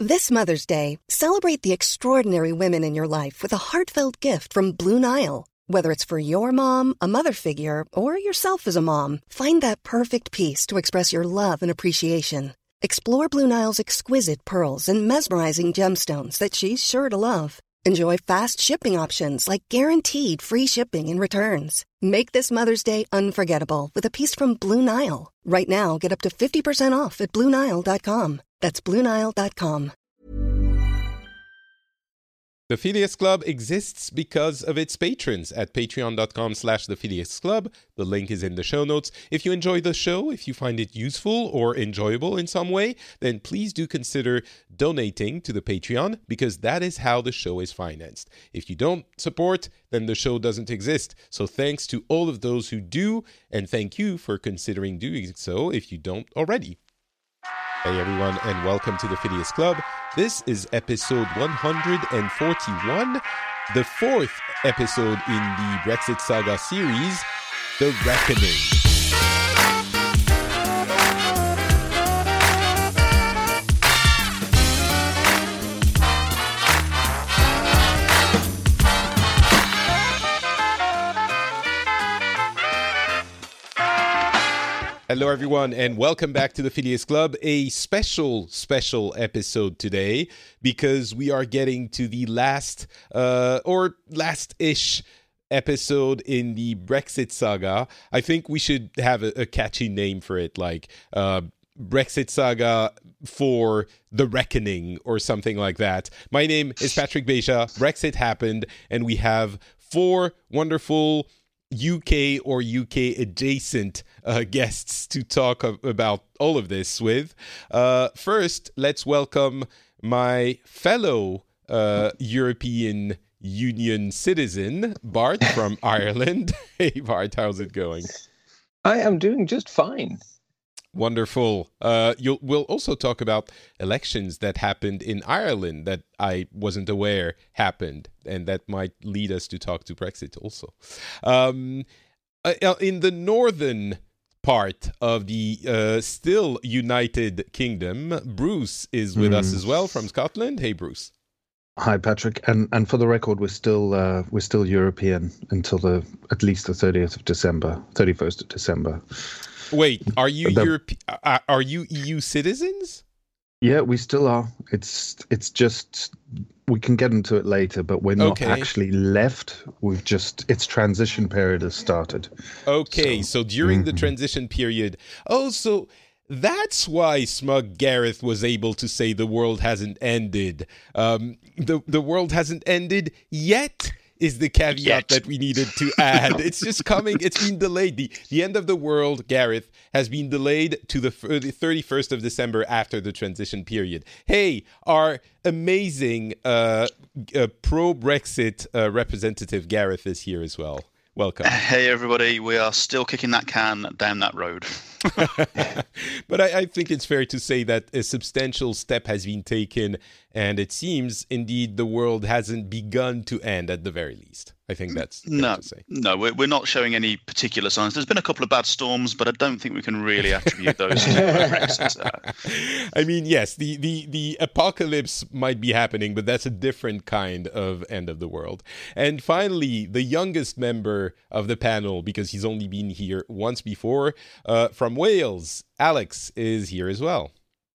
This Mother's Day, celebrate the extraordinary women in your life with a heartfelt gift from Blue Nile. Whether it's for your mom, a mother figure, or yourself as a mom, find that perfect piece to express your love and appreciation. Explore Blue Nile's exquisite pearls and mesmerizing gemstones that she's sure to love. Enjoy fast shipping options like guaranteed free shipping and returns. Make this Mother's Day unforgettable with a piece from Blue Nile. Right now, get up to 50% off at BlueNile.com. That's BlueNile.com. The Phileas Club exists because of its patrons at patreon.com/The Phileas Club. The link is in the show notes. If you enjoy the show, if you find it useful or enjoyable in some way, then please do consider donating to the Patreon, because that is how the show is financed. If you don't support, then the show doesn't exist. So thanks to all of those who do, and thank you for considering doing so if you don't already. Hey everyone, and welcome to the Phileas Club. This is episode 141, the fourth episode in the Brexit Saga series, The Reckoning. Hello everyone, and welcome back to the Phileas Club, a special episode today, because we are getting to the last last-ish episode in the Brexit saga. I think we should have a catchy name for it, like Brexit Saga for The Reckoning or something like that. My name is Patrick Beja. Brexit happened, and we have four wonderful UK or UK adjacent guests to talk about all of this with. First, let's welcome my fellow European Union citizen, Bart from Ireland. Hey Bart, how's it going? I am doing just fine. Wonderful. We'll also talk about elections that happened in Ireland that I wasn't aware happened, and that might lead us to talk to Brexit also. In the northern part of the still United Kingdom, Bruce is with us as well from Scotland. Hey, Bruce. Hi, Patrick. And for the record, we're still European until at least the 31st of December. Wait, are you are you EU citizens? Yeah, we still are. It's just, we can get into it later, but we're not actually left. Its transition period has started. Okay, so during the transition period. Oh, so that's why Smug Gareth was able to say the world hasn't ended. The world hasn't ended yet is the caveat that we needed to add. It's just coming. It's been delayed. The end of the world, Gareth, has been delayed to the 31st of December after the transition period. Hey, our amazing pro-Brexit representative Gareth is here as well. Welcome. Hey, everybody. We are still kicking that can down that road. But I think it's fair to say that a substantial step has been taken, and it seems, indeed, the world hasn't begun to end at the very least. I think that's fair to say. No, we're not showing any particular signs. There's been a couple of bad storms, but I don't think we can really attribute those to Brexit. I mean, yes, the apocalypse might be happening, but that's a different kind of end of the world. And finally, the youngest member of the panel, because he's only been here once before, from Wales, Alex is here as well.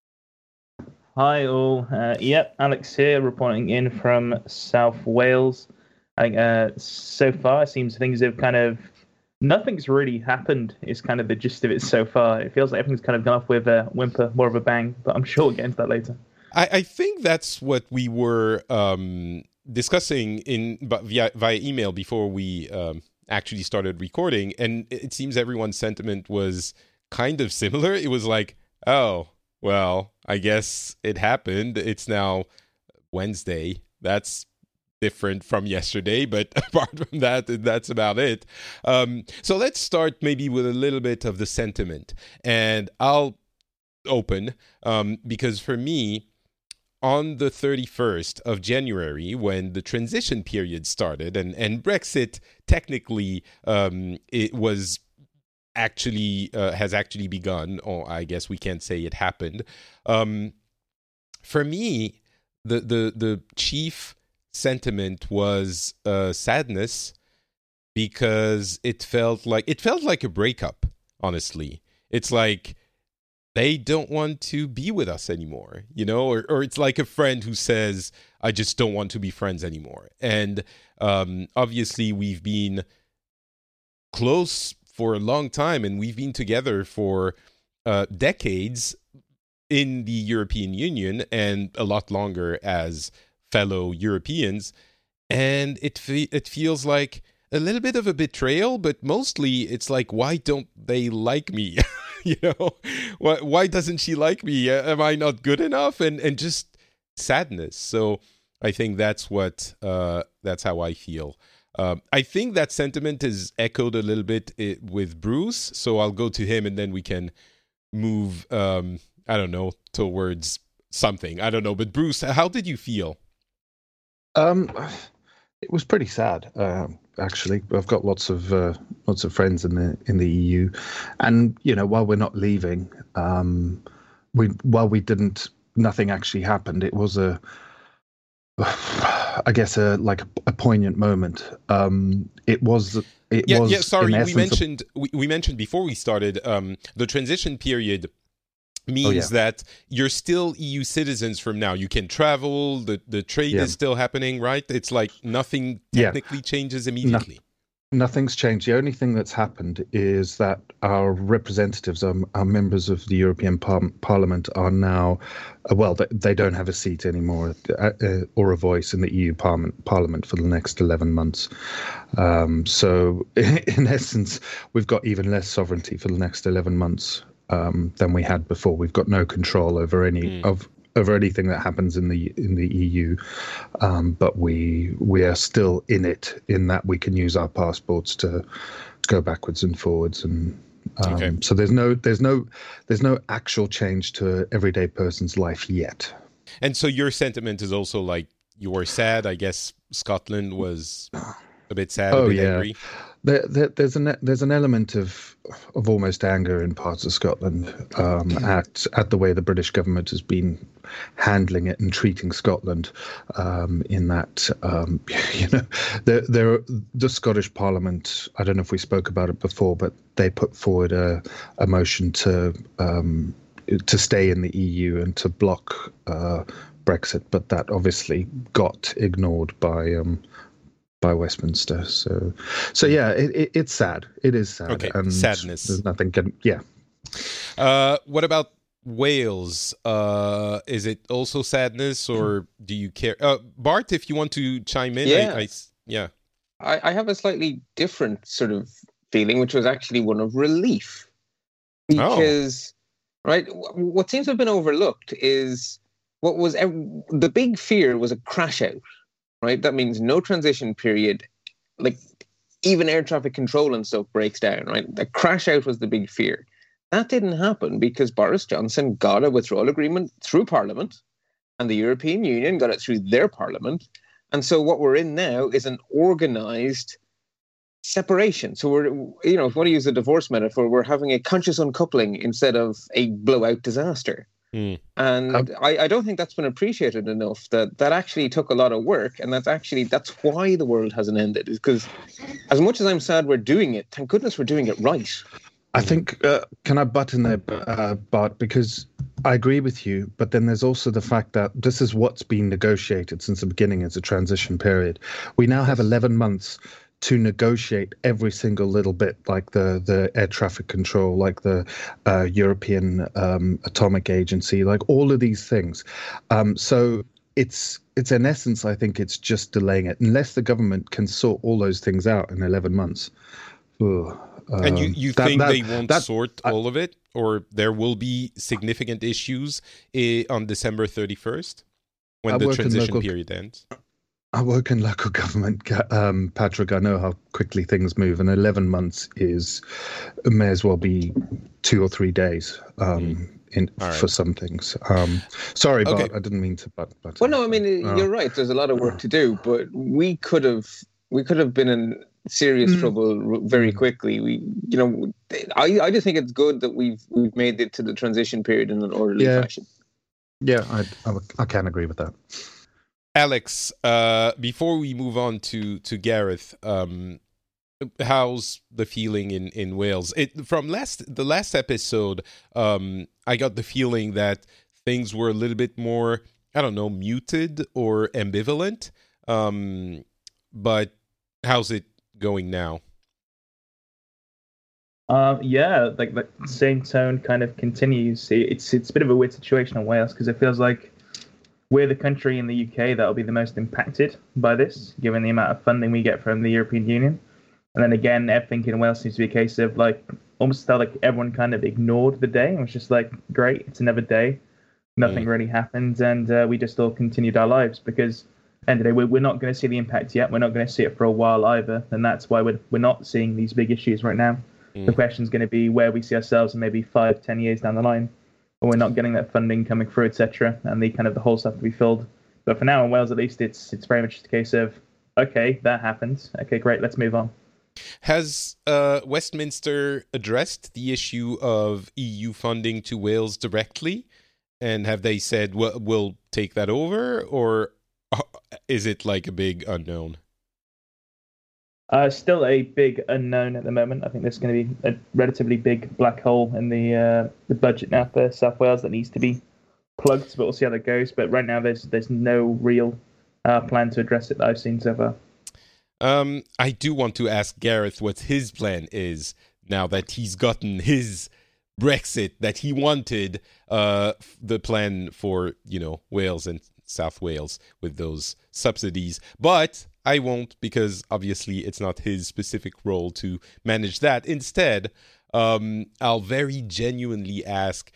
Hi all. Alex here, reporting in from South Wales. I think so far it seems things have nothing's really happened is kind of the gist of it so far. It feels like everything's kind of gone off with a whimper, more of a bang, but I'm sure we'll get into that later. I think that's what we were discussing via email before we actually started recording, and it seems everyone's sentiment was kind of similar. It was like, oh, well, I guess it happened. It's now Wednesday. That's different from yesterday, but apart from that, that's about it. So let's start maybe with a little bit of the sentiment, and I'll open because for me, on the 31st of January, when the transition period started, and Brexit technically it was actually has actually begun, or I guess we can't say it happened. for me, the chief sentiment was sadness, because it felt like a breakup. Honestly, it's like they don't want to be with us anymore, or it's like a friend who says, I just don't want to be friends anymore. And obviously we've been close for a long time, and we've been together for decades in the European Union, and a lot longer as fellow Europeans. And it feels like a little bit of a betrayal, but mostly it's like, why don't they like me? Why doesn't she like me? Am I not good enough? And just sadness. So I think that's how I feel. I think that sentiment is echoed a little bit with Bruce. So I'll go to him, and then we can move, towards something. I don't know. But Bruce, how did you feel? It was pretty sad, actually. I've got lots of friends in the EU, and while we're not leaving, nothing actually happened. It was a poignant moment. It was. Sorry, in essence, we mentioned before we started the transition period means that you're still EU citizens from now. You can travel, the trade is still happening, right? It's like nothing technically changes immediately. Nothing's changed. The only thing that's happened is that our representatives, our members of the European Parliament, are now, they don't have a seat anymore or a voice in the EU Parliament for the next 11 months. So in essence, we've got even less sovereignty for the next 11 months. Than we had before. We've got no control over over anything that happens in the EU, but we are still in it. In that we can use our passports to go backwards and forwards, and so there's no actual change to everyday person's life yet. And so your sentiment is also like you were sad. I guess Scotland was a bit sad, a bit angry. There's an element of almost anger in parts of Scotland at the way the British government has been handling it and treating Scotland. In that, the Scottish Parliament. I don't know if we spoke about it before, but they put forward a motion to stay in the EU and to block Brexit, but that obviously got ignored by Westminster. So yeah, it's sad. It is sad. Okay, and sadness. There's nothing. What about Wales? Is it also sadness, or do you care? Bart, if you want to chime in. I have a slightly different sort of feeling, which was actually one of relief. Because, right, what seems to have been overlooked is what was the big fear was a crash out. Right, that means no transition period, like even air traffic control and stuff breaks down. Right, the crash out was the big fear. That didn't happen because Boris Johnson got a withdrawal agreement through Parliament, and the European Union got it through their Parliament. And so what we're in now is an organised separation. So we're, if you want to use a divorce metaphor, we're having a conscious uncoupling instead of a blowout disaster. And I don't think that's been appreciated enough, that actually took a lot of work, and that's why the world hasn't ended, is because as much as I'm sad we're doing it, thank goodness we're doing it right. I think, can I butt in there, Bart, because I agree with you, but then there's also the fact that this is what's been negotiated since the beginning as a transition period. We now have 11 months to negotiate every single little bit, like the air traffic control, like the European Atomic Agency, like all of these things. So it's in essence, I think it's just delaying it unless the government can sort all those things out in 11 months. And you think they won't sort all of it, or there will be significant issues on December 31st when the transition period ends? I work in local government, Patrick. I know how quickly things move, and 11 months may as well be 2 or 3 days for some things. Sorry, Bart, I didn't mean to. But well, no, I mean you're right. There's a lot of work to do, but we could have been in serious trouble very quickly. I just think it's good that we've made it to the transition period in an orderly fashion. Yeah, I can agree with that. Alex, before we move on to Gareth, how's the feeling in Wales? From the last episode, I got the feeling that things were a little bit more, I don't know, muted or ambivalent. But how's it going now? Yeah, like the same tone kind of continues. It's a bit of a weird situation in Wales because it feels like we're the country in the UK that'll be the most impacted by this, given the amount of funding we get from the European Union. And then again, everything in Wales seems to be a case of like almost felt like everyone kind of ignored the day. It was just like, great, it's another day. Nothing really happened, and we just all continued our lives because end of the day, we're not going to see the impact yet. We're not going to see it for a while either, and that's why we're not seeing these big issues right now. The question is going to be where we see ourselves in maybe 5-10 years down the line, when we're not getting that funding coming through, etc., and the whole stuff to be filled. But for now, in Wales at least, it's very much just a case of, okay, that happened. Okay, great, let's move on. Has Westminster addressed the issue of EU funding to Wales directly? And have they said, well, we'll take that over? Or is it like a big unknown? Still a big unknown at the moment. I think there's going to be a relatively big black hole in the budget now for South Wales that needs to be plugged, but we'll see how that goes. But right now, there's no real plan to address it that I've seen so far. I do want to ask Gareth what his plan is now that he's gotten his Brexit that he wanted, the plan for, Wales and South Wales with those subsidies. But I won't, because obviously it's not his specific role to manage that. Instead, I'll very genuinely ask,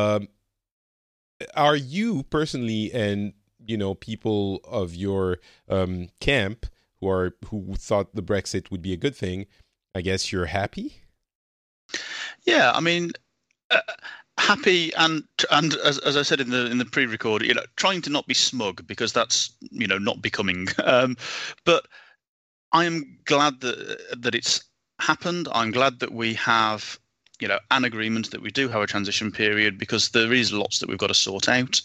are you personally and, people of your camp who thought the Brexit would be a good thing, I guess you're happy? Yeah, I mean, happy and as I said in the pre-record, trying to not be smug because that's not becoming. But I am glad that it's happened. I'm glad that we have an agreement, that we do have a transition period, because there is lots that we've got to sort out.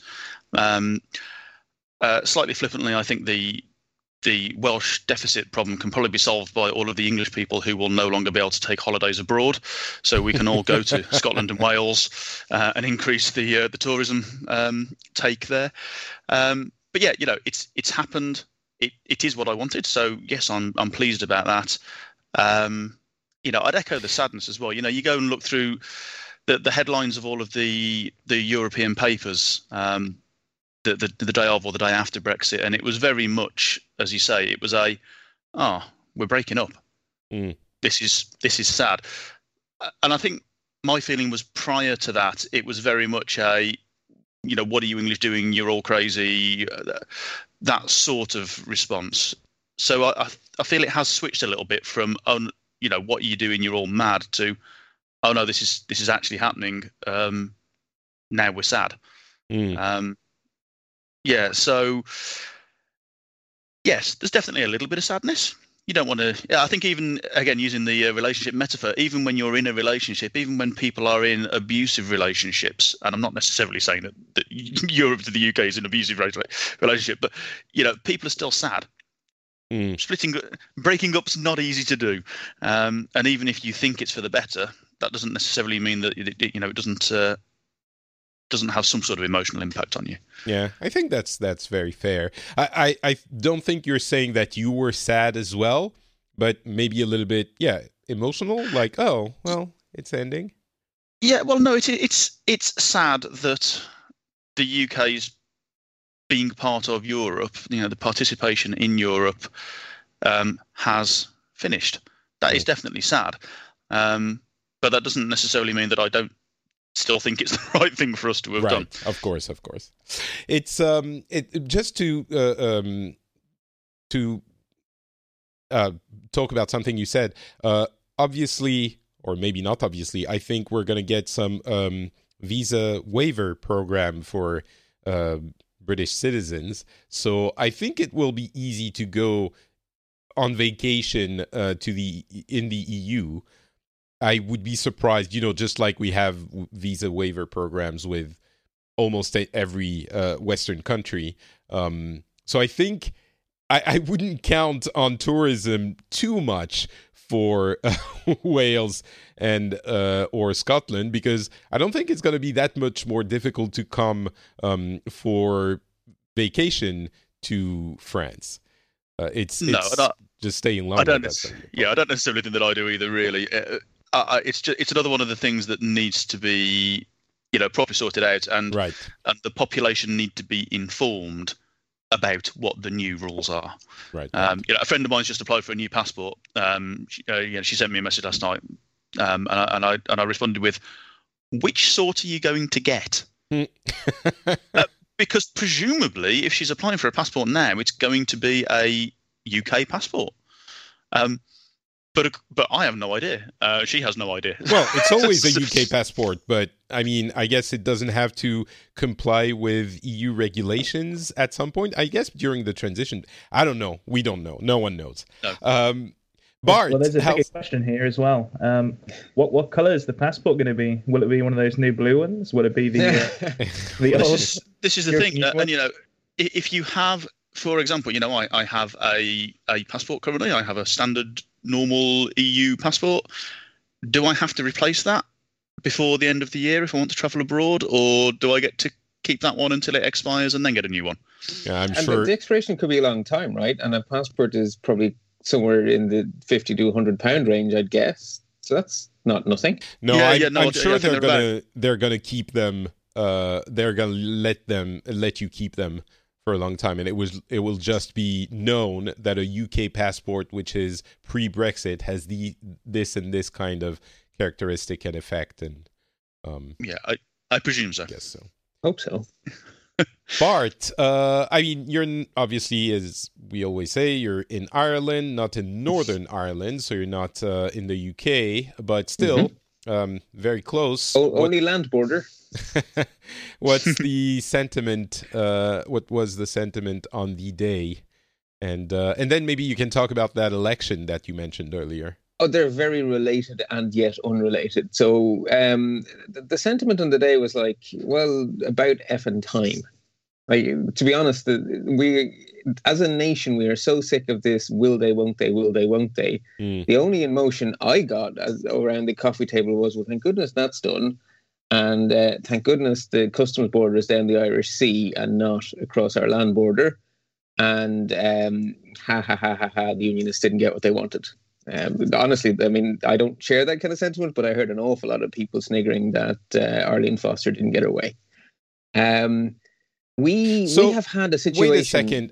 Slightly flippantly, I think the Welsh deficit problem can probably be solved by all of the English people who will no longer be able to take holidays abroad. So we can all go to Scotland and Wales and increase the tourism take there. But yeah, it's happened. It is what I wanted. So yes, I'm pleased about that. I'd echo the sadness as well. You go and look through the headlines of all of the European papers. The day of or the day after Brexit, and it was very much, as you say, it was we're breaking up. This is sad. And I think my feeling was prior to that, it was very much what are you English doing? You're all crazy. That sort of response. So I feel it has switched a little bit from what are you doing? You're all mad to oh no, this is actually happening. Now we're sad. Yeah, so yes, there's definitely a little bit of sadness. You don't want to. Yeah, I think even again using the relationship metaphor, even when you're in a relationship, even when people are in abusive relationships, and I'm not necessarily saying that Europe to the UK is an abusive relationship, but people are still sad. Breaking up's not easy to do, and even if you think it's for the better, that doesn't necessarily mean that it doesn't have some sort of emotional impact on you. Yeah, I think that's very fair. I don't think you're saying that you were sad as well, but maybe a little bit, emotional. Like, oh, well, it's ending. Yeah, well, no, it's sad that the UK's being part of Europe, the participation in Europe has finished. That is definitely sad, but that doesn't necessarily mean that I don't still think it's the right thing for us to have done. Of course. It's just to talk about something you said. Obviously, or maybe not obviously, I think we're going to get some visa waiver program for British citizens. So I think it will be easy to go on vacation in the EU. I would be surprised, just like we have visa waiver programs with almost every Western country. So I think I wouldn't count on tourism too much for Wales and or Scotland, because I don't think it's going to be that much more difficult to come for vacation to France. It's just staying longer. I don't necessarily think that I do either. Really, it's another one of the things that needs to be, properly sorted out, and the population need to be informed about what the new rules are. Right. A friend of mine's just applied for a new passport. She sent me a message last night, and I responded with, "Which sort are you going to get?" Because presumably, if she's applying for a passport now, it's going to be a UK passport. But I have no idea. She has no idea. Well, it's always a UK passport, but I mean, I guess it doesn't have to comply with EU regulations at some point. I guess during the transition. I don't know. We don't know. No one knows. No. Bart, well, there's a bigger question here as well. What colour is the passport going to be? Will it be one of those new blue ones? Will it be the old? This is the thing, and if you have, for example, I have a passport currently. I have a standard, normal EU passport. Do I have to replace that before the end of the year if I want to travel abroad, or do I get to keep that one until it expires and then get a new one? Yeah, I'm and sure. The expiration could be a long time, right? And a passport is probably somewhere in the £50 to £100 range, I'd guess. So that's not nothing. No, I'm sure they're gonna keep them. They're gonna let you keep them for a long time, and it will just be known that a UK passport, which is pre-Brexit, has this and this kind of characteristic and effect. And I presume so. I guess so. Hope so. Bart, I mean, you're obviously, as we always say, you're in Ireland, not in Northern Ireland, so you're not in the UK, but still very close. Only land border. What's the sentiment? What was the sentiment on the day? And then maybe you can talk about that election that you mentioned earlier. Oh, they're very related and yet unrelated. So the sentiment on the day was like, well, about effing time. Like, to be honest, we as a nation, we are so sick of this will they, won't they, will they, won't they. The only emotion I got around the coffee table was, well, thank goodness that's done. And thank goodness the customs border is down the Irish Sea and not across our land border. And the unionists didn't get what they wanted. Honestly, I mean, I don't share that kind of sentiment, but I heard an awful lot of people sniggering that Arlene Foster didn't get her way. We have had a situation. Wait a second.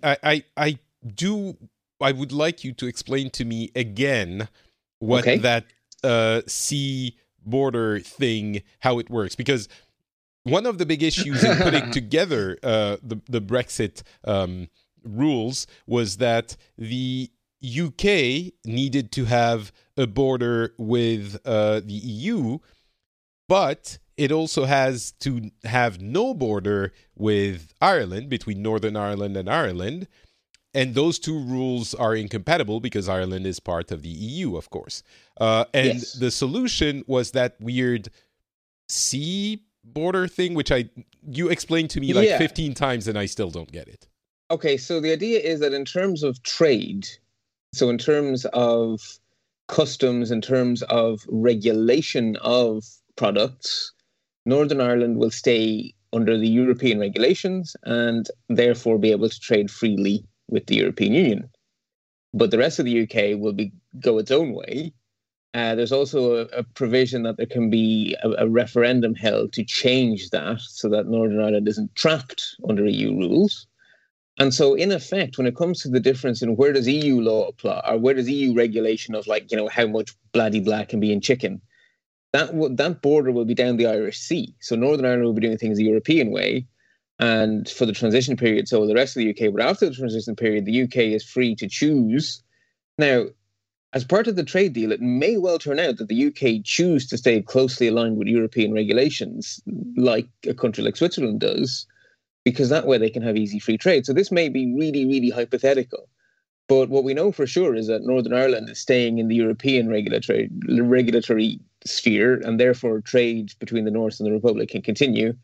I would like you to explain to me again what that sea border thing, how it works, because one of the big issues in putting together the Brexit rules was that the UK needed to have a border with the EU, but it also has to have no border with Ireland, between Northern Ireland and Ireland. And those two rules are incompatible because Ireland is part of the EU, of course. The solution was that weird sea border thing, which you explained to me 15 times and I still don't get it. Okay, so the idea is that in terms of trade, so in terms of customs, in terms of regulation of products, Northern Ireland will stay under the European regulations and therefore be able to trade freely with the European Union. But the rest of the UK will go its own way. There's also a provision that there can be a referendum held to change that so that Northern Ireland isn't trapped under EU rules. And so, in effect, when it comes to the difference in where does EU law apply, or where does EU regulation of, how much blah can be in chicken, that border will be down the Irish Sea. So Northern Ireland will be doing things the European way, and for the transition period, so will the rest of the UK. But after the transition period, the UK is free to choose. Now, as part of the trade deal, it may well turn out that the UK choose to stay closely aligned with European regulations, like a country like Switzerland does, because that way they can have easy free trade. So this may be really, really hypothetical. But what we know for sure is that Northern Ireland is staying in the European regulatory sphere, and therefore trade between the North and the Republic can continue.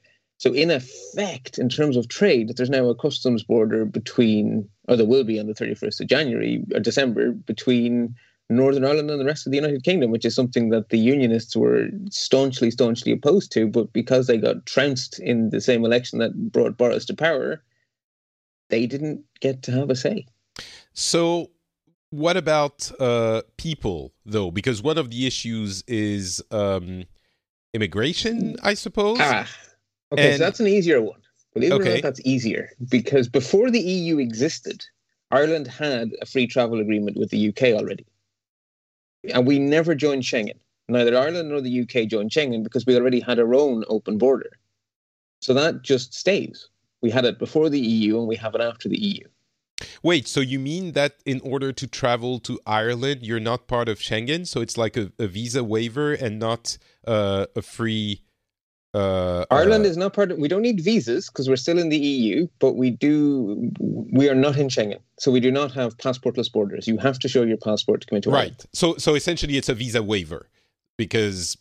So in effect, in terms of trade, there's now a customs border between, or there will be on the 31st of January or December, between Northern Ireland and the rest of the United Kingdom, which is something that the Unionists were staunchly opposed to. But because they got trounced in the same election that brought Boris to power, they didn't get to have a say. So what about people, though? Because one of the issues is immigration, I suppose. Okay, so that's an easier one. Believe it or not, that's easier. Because before the EU existed, Ireland had a free travel agreement with the UK already. And we never joined Schengen. Neither Ireland nor the UK joined Schengen because we already had our own open border. So that just stays. We had it before the EU and we have it after the EU. Wait, so you mean that in order to travel to Ireland, you're not part of Schengen? So it's like a visa waiver and not a free... Ireland is not part of... We don't need visas because we're still in the EU, but we are not in Schengen. So we do not have passportless borders. You have to show your passport to come into Ireland. Right. So essentially it's a visa waiver because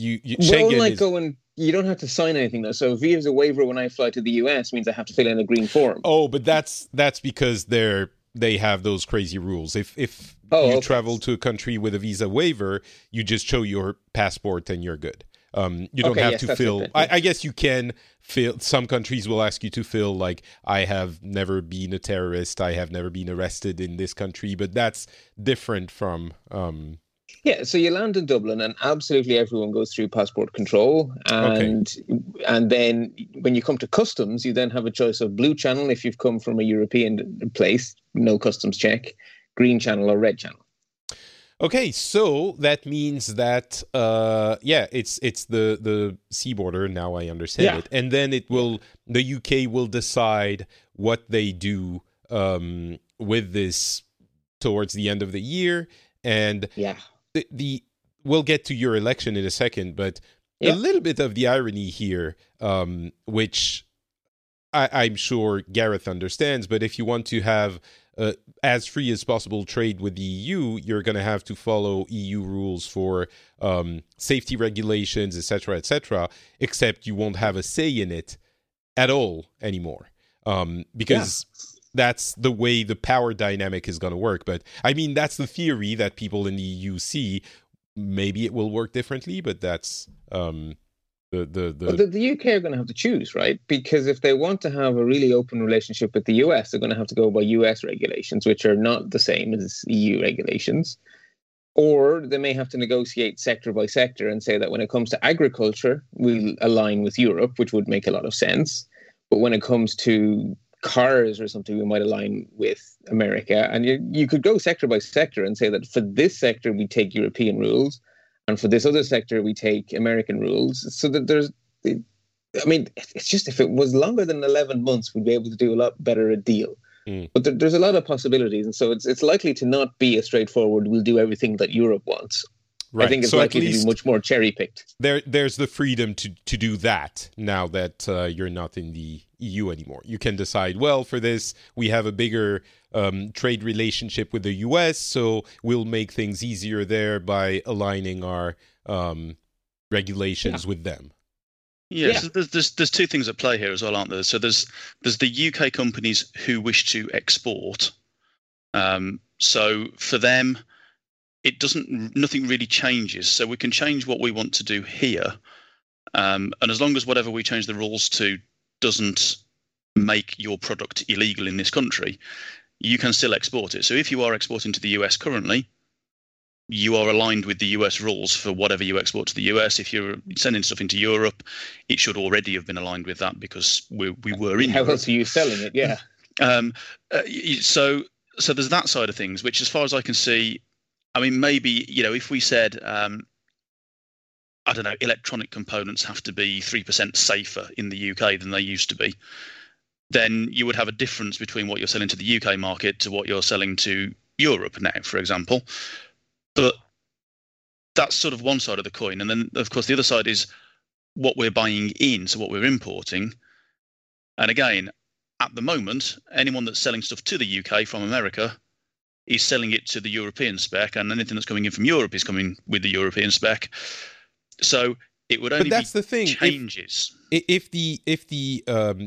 Schengen you don't have to sign anything though. So visa waiver when I fly to the US means I have to fill in a green form. Oh, but that's because they have those crazy rules. If you travel to a country with a visa waiver, you just show your passport and you're good. You don't have to fill. I guess you can fill. Some countries will ask you to fill like, I have never been a terrorist. I have never been arrested in this country. But that's different from. Yeah, so you land in Dublin and absolutely everyone goes through passport control. And then when you come to customs, you then have a choice of blue channel if you've come from a European place, no customs check, green channel or red channel. Okay, so that means that it's the sea border. Now I understand it, and then the UK will decide what they do with this towards the end of the year, and we'll get to your election in a second, but a little bit of the irony here, which I'm sure Gareth understands, but if you want to have as free as possible trade with the EU, you're going to have to follow EU rules for safety regulations, etc., except you won't have a say in it at all anymore. Because that's the way the power dynamic is going to work. But I mean, that's the theory that people in the EU see. Maybe it will work differently, but that's the UK are going to have to choose, right? Because if they want to have a really open relationship with the US, they're going to have to go by US regulations, which are not the same as EU regulations. Or they may have to negotiate sector by sector and say that when it comes to agriculture, we'll align with Europe, which would make a lot of sense. But when it comes to cars or something, we might align with America. And you could go sector by sector and say that for this sector, we take European rules. And for this other sector, we take American rules. So that it's just if it was longer than 11 months, we'd be able to do a lot better a deal. But there's a lot of possibilities. And so it's likely to not be a straightforward, we'll do everything that Europe wants. Right. I think it's likely to be much more cherry-picked. There's the freedom to do that now that you're not in the EU anymore. You can decide, well, for this, we have a bigger trade relationship with the US, so we'll make things easier there by aligning our regulations with them. So there's two things at play here as well, aren't there? So there's the UK companies who wish to export. So for them, nothing really changes. So we can change what we want to do here, and as long as whatever we change the rules to doesn't make your product illegal in this country, you can still export it. So if you are exporting to the US currently, you are aligned with the US rules for whatever you export to the US. If you're sending stuff into Europe, it should already have been aligned with that because we were in How Europe. else are you selling it? Yeah. So there's that side of things, which as far as I can see, I mean, maybe, if we said, I don't know, electronic components have to be 3% safer in the UK than they used to be, then you would have a difference between what you're selling to the UK market to what you're selling to Europe now, for example. But that's sort of one side of the coin. And then, of course, the other side is what we're buying in, so what we're importing. And again, at the moment, anyone that's selling stuff to the UK from America is selling it to the European spec, and anything that's coming in from Europe is coming with the European spec. So It would only but that's be the thing. changes. If the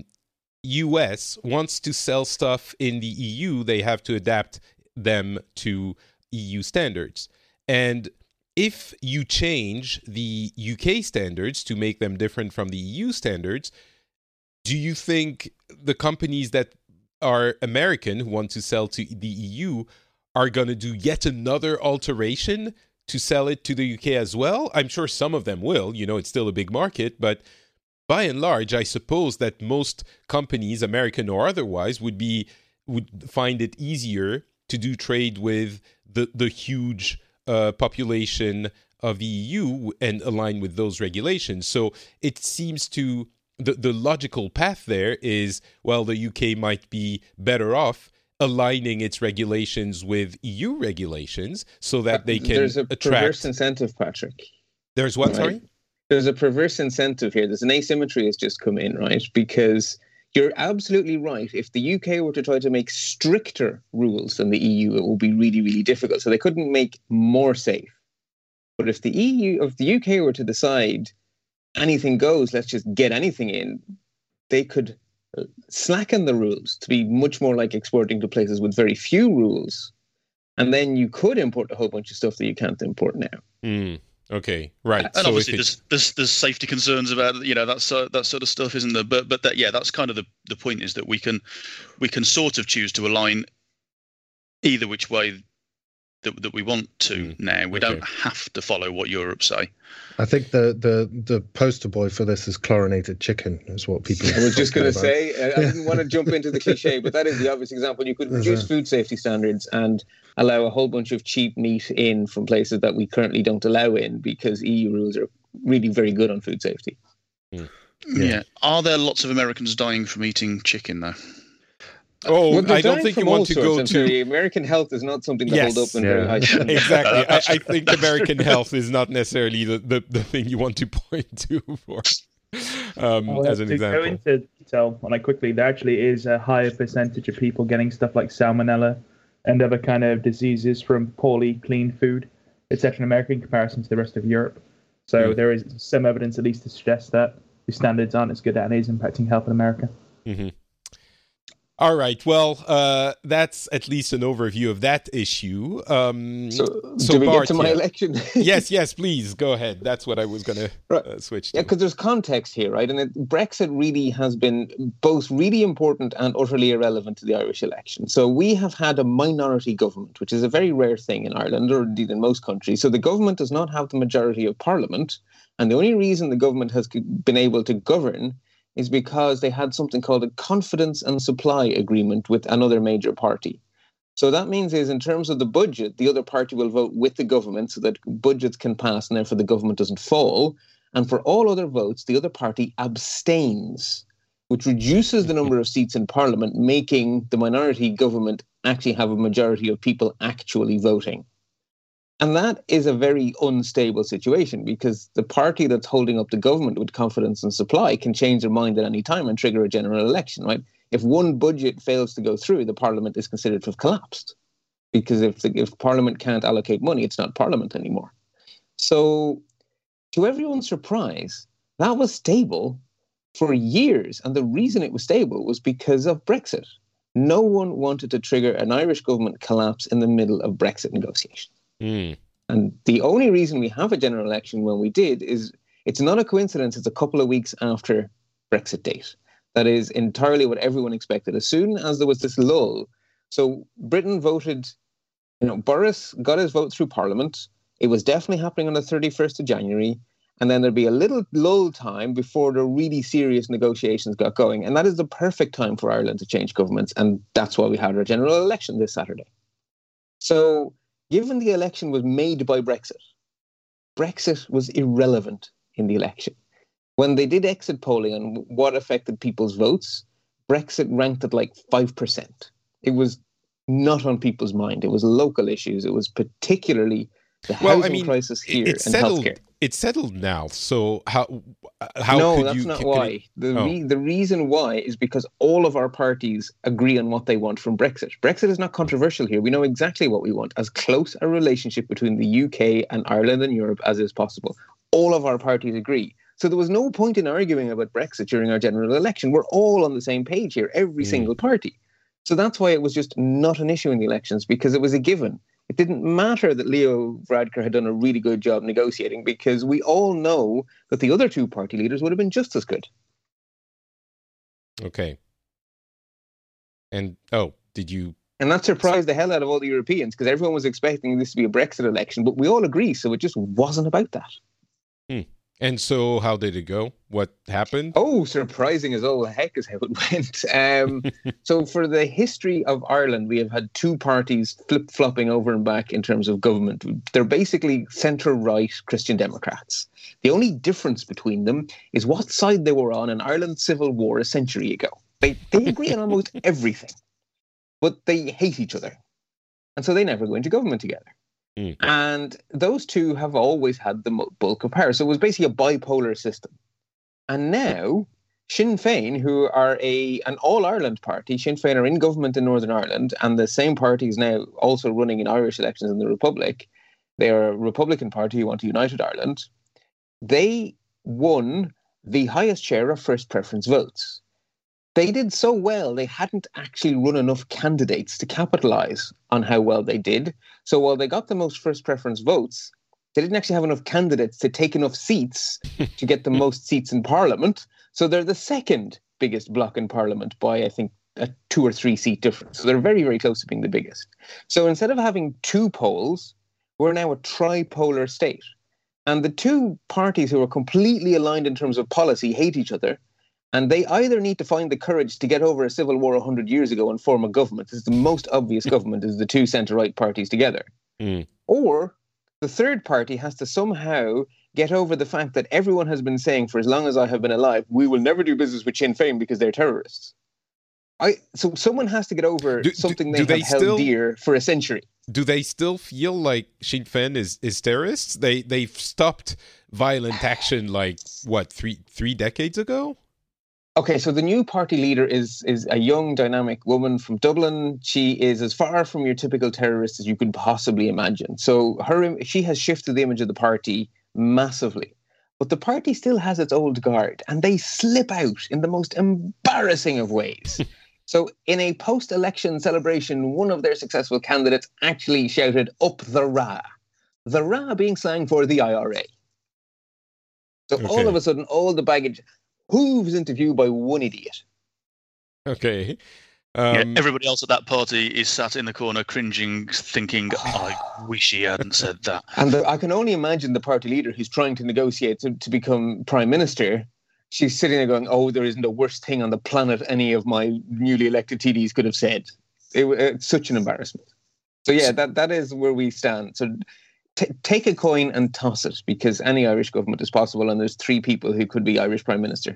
US wants to sell stuff in the EU, they have to adapt them to EU standards. And if you change the UK standards to make them different from the EU standards, do you think the companies that are American who want to sell to the EU are going to do yet another alteration to sell it to the UK as well? I'm sure some of them will. It's still a big market, but by and large, I suppose that most companies, American or otherwise, would find it easier to do trade with the huge population of the EU and align with those regulations. So it seems to the logical path there is, well, the UK might be better off aligning its regulations with EU regulations so that they can There's a attract... perverse incentive, Patrick. There's what, right? Sorry? There's a perverse incentive here. There's an asymmetry has just come in, right? Because you're absolutely right. If the UK were to try to make stricter rules than the EU, it will be really, really difficult. So they couldn't make more safe. But if the UK were to decide anything goes, let's just get anything in, they could slacken the rules to be much more like exporting to places with very few rules. And then you could import a whole bunch of stuff that you can't import now. Okay, right. And so obviously, there's safety concerns about that sort of stuff, isn't there? But that's kind of the point, is that we can sort of choose to align either which way that we want to now. We don't have to follow what Europe say. I think the poster boy for this is chlorinated chicken, is what people. I was just going to say, I didn't want to jump into the cliche, but that is the obvious example. You could reduce food safety standards and allow a whole bunch of cheap meat in from places that we currently don't allow in, because EU rules are really very good on food safety. Yeah. Are there lots of Americans dying from eating chicken, though? Well, I don't think you want to go to... American health is not something to hold up in very high standards. Exactly. I think American health is not necessarily the thing you want to point to for as an example. Go into detail on it quickly, there actually is a higher percentage of people getting stuff like salmonella and other kind of diseases from poorly cleaned food, etc. in America in comparison to the rest of Europe. So there is some evidence at least to suggest that the standards aren't as good and it is impacting health in America. Mm-hmm. All right. Well, that's at least an overview of that issue. So do we Bart, get to my election? yes, please. Go ahead. That's what I was going to switch to. Yeah, because there's context here, right? And Brexit really has been both really important and utterly irrelevant to the Irish election. So we have had a minority government, which is a very rare thing in Ireland, or indeed in most countries. So the government does not have the majority of Parliament. And the only reason the government has been able to govern is because they had something called a confidence and supply agreement with another major party. So that means is in terms of the budget, the other party will vote with the government so that budgets can pass and therefore the government doesn't fall. And for all other votes, the other party abstains, which reduces the number of seats in Parliament, making the minority government actually have a majority of people actually voting. And that is a very unstable situation, because the party that's holding up the government with confidence and supply can change their mind at any time and trigger a general election, right? If one budget fails to go through, the Parliament is considered to have collapsed, because if Parliament can't allocate money, it's not Parliament anymore. So to everyone's surprise, that was stable for years. And the reason it was stable was because of Brexit. No one wanted to trigger an Irish government collapse in the middle of Brexit negotiations. And the only reason we have a general election when we did is it's not a coincidence. It's a couple of weeks after Brexit date. That is entirely what everyone expected. As soon as there was this lull, so Britain voted, Boris got his vote through Parliament. It was definitely happening on the 31st of January. And then there'd be a little lull time before the really serious negotiations got going. And that is the perfect time for Ireland to change governments. And that's why we had our general election this Saturday. So given the election was made by Brexit, Brexit was irrelevant in the election. When they did exit polling on what affected people's votes, Brexit ranked at like 5%. It was not on people's mind. It was local issues. It was particularly the housing crisis here and healthcare. It's settled now. So how no, could that's you... not why. The reason why is because all of our parties agree on what they want from Brexit. Brexit is not controversial here. We know exactly what we want. As close a relationship between the UK and Ireland and Europe as is possible. all of our parties agree. So there was no point in arguing about Brexit during our general election. We're all on the same page here, every single party. So that's why it was just not an issue in the elections, because it was a given. It didn't matter that Leo Varadkar had done a really good job negotiating, because we all know that the other two party leaders would have been just as good. Okay. And, did you... And that surprised the hell out of all the Europeans, because everyone was expecting this to be a Brexit election, but we all agree, so it just wasn't about that. And so how did it go? What happened? Oh, surprising as all heck is how it went. So for the history of Ireland, we have had two parties flip-flopping over and back in terms of government. They're basically centre-right Christian Democrats. The only difference between them is what side they were on in Ireland's civil war a century ago. They agree on almost everything, but they hate each other. And so they never go into government together. And those two have always had the bulk of power. So it was basically a bipolar system. And now Sinn Féin, who are an all-Ireland party, Sinn Féin are in government in Northern Ireland, and the same party is now also running in Irish elections in the Republic. They are a Republican party who want a united Ireland. They won the highest share of first preference votes. They did so well, they hadn't actually run enough candidates to capitalise on how well they did. So while they got the most first preference votes, they didn't actually have enough candidates to take enough seats to get the most seats in Parliament. So they're the second biggest bloc in Parliament by, I think, a 2 or 3 seat difference. So they're very, very close to being the biggest. So instead of having two poles, we're now a tripolar state. And the two parties who are completely aligned in terms of policy hate each other. And they either need to find the courage to get over a civil war 100 years ago and form a government. This is the most obvious government, is the two centre-right parties together. Or the third party has to somehow get over the fact that everyone has been saying for as long as I have been alive, we will never do business with Sinn Féin because they're terrorists. So someone has to get over something they have held dear for a century. Do they still feel like Sinn Féin is terrorists? They've stopped violent action like, what, three decades ago? Okay, so the new party leader is a young, dynamic woman from Dublin. She is as far from your typical terrorist as you could possibly imagine. So she has shifted the image of the party massively. But the party still has its old guard, and they slip out in the most embarrassing of ways. So in a post-election celebration, one of their successful candidates actually shouted, "Up the Ra." The Ra being slang for the IRA. So all of a sudden, all the baggage hooves into view by one idiot. Okay. Everybody else at that party is sat in the corner cringing, thinking, I wish he hadn't said that. And I can only imagine the party leader who's trying to negotiate to become prime minister. She's sitting there going, oh, there isn't a worse thing on the planet any of my newly elected TDs could have said. It's such an embarrassment. So yeah, that is where we stand. So take a coin and toss it, because any Irish government is possible, and there's 3 people who could be Irish Prime Minister.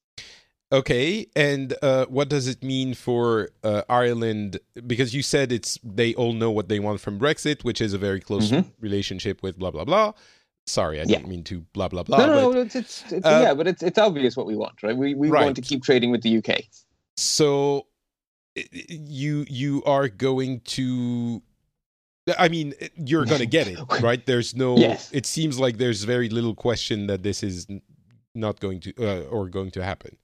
Okay, and what does it mean for Ireland? Because you said they all know what they want from Brexit, which is a very close relationship with blah, blah, blah. Sorry, I didn't mean to blah, blah, blah. No, but it's obvious what we want, right? We want to keep trading with the UK. So you are going to... I mean, you're going to get it, right? There's no... Yes. It seems like there's very little question that this is not going to... or going to happen.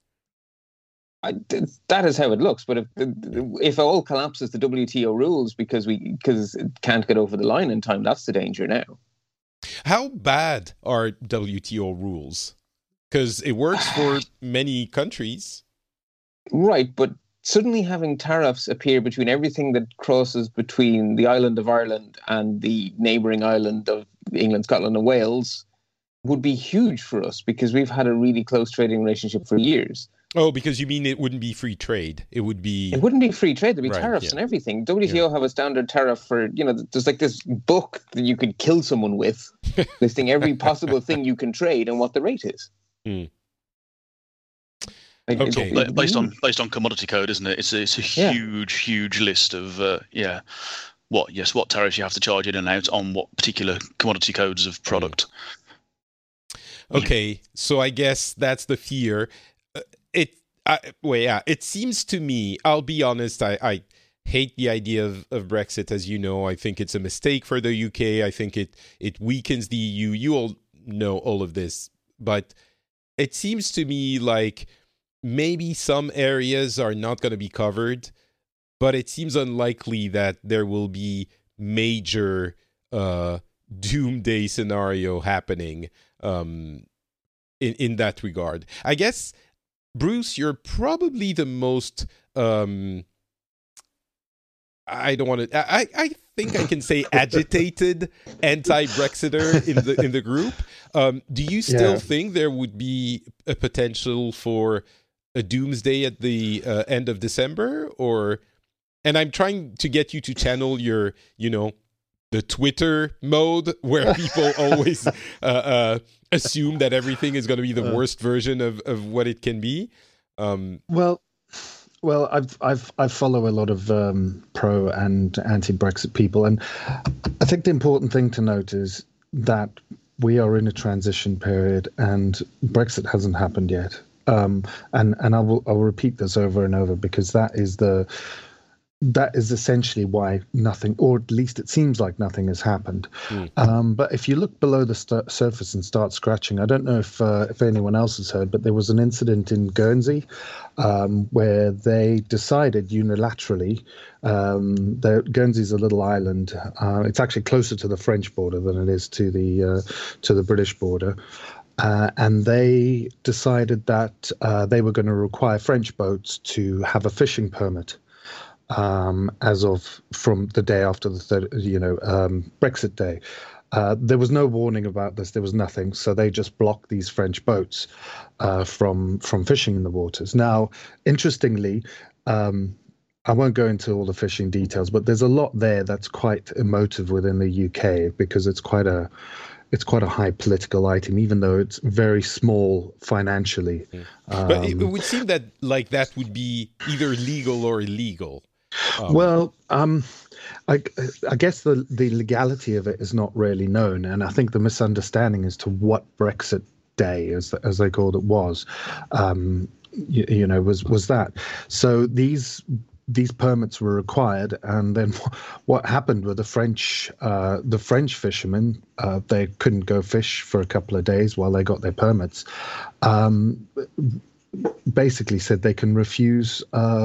That is how it looks. But if it all collapses the WTO rules because it can't get over the line in time, that's the danger now. How bad are WTO rules? Because it works for many countries. Right, but suddenly having tariffs appear between everything that crosses between the island of Ireland and the neighbouring island of England, Scotland and Wales would be huge for us, because we've had a really close trading relationship for years. Oh, because you mean it wouldn't be free trade? It wouldn't be free trade. There'd be tariffs and everything. WTO have a standard tariff for, there's like this book that you could kill someone with, listing every possible thing you can trade and what the rate is. Okay. Based on commodity code, isn't it? It's a huge list of what tariffs you have to charge in and out on what particular commodity codes of product. Okay, so I guess that's the fear. It seems to me, I'll be honest, I hate the idea of Brexit, as you know. I think it's a mistake for the UK. I think it weakens the EU. You all know all of this, but it seems to me like maybe some areas are not going to be covered, but it seems unlikely that there will be major doomsday scenario happening in that regard. I guess, Bruce, you're probably the most I don't want to. I think I can say agitated anti-Brexiter in the group. Do you still think there would be a potential for a doomsday at the end of December, or? And I'm trying to get you to channel your, the Twitter mode where people always assume that everything is going to be the worst version of what it can be. Well, I follow a lot of pro and anti-Brexit people, and I think the important thing to note is that we are in a transition period, and Brexit hasn't happened yet. And I'll repeat this over and over, because that is essentially why nothing, or at least it seems like nothing, has happened. But if you look below the surface and start scratching, I don't know if anyone else has heard, but there was an incident in Guernsey where they decided unilaterally. Guernsey's a little island. It's actually closer to the French border than it is to the British border. And they decided that they were going to require French boats to have a fishing permit. As of from the day after the Brexit day. There was no warning about this. There was nothing. So they just blocked these French boats from fishing in the waters. Now, interestingly, I won't go into all the fishing details, but there's a lot there that's quite emotive within the UK, because it's quite a high political item, even though it's very small financially. But it would seem that that would be either legal or illegal. I guess the legality of it is not really known, and I think the misunderstanding as to what Brexit Day, as they called it, was that. So these permits were required, and then what happened with the French fishermen? They couldn't go fish for a couple of days while they got their permits. Basically said they can refuse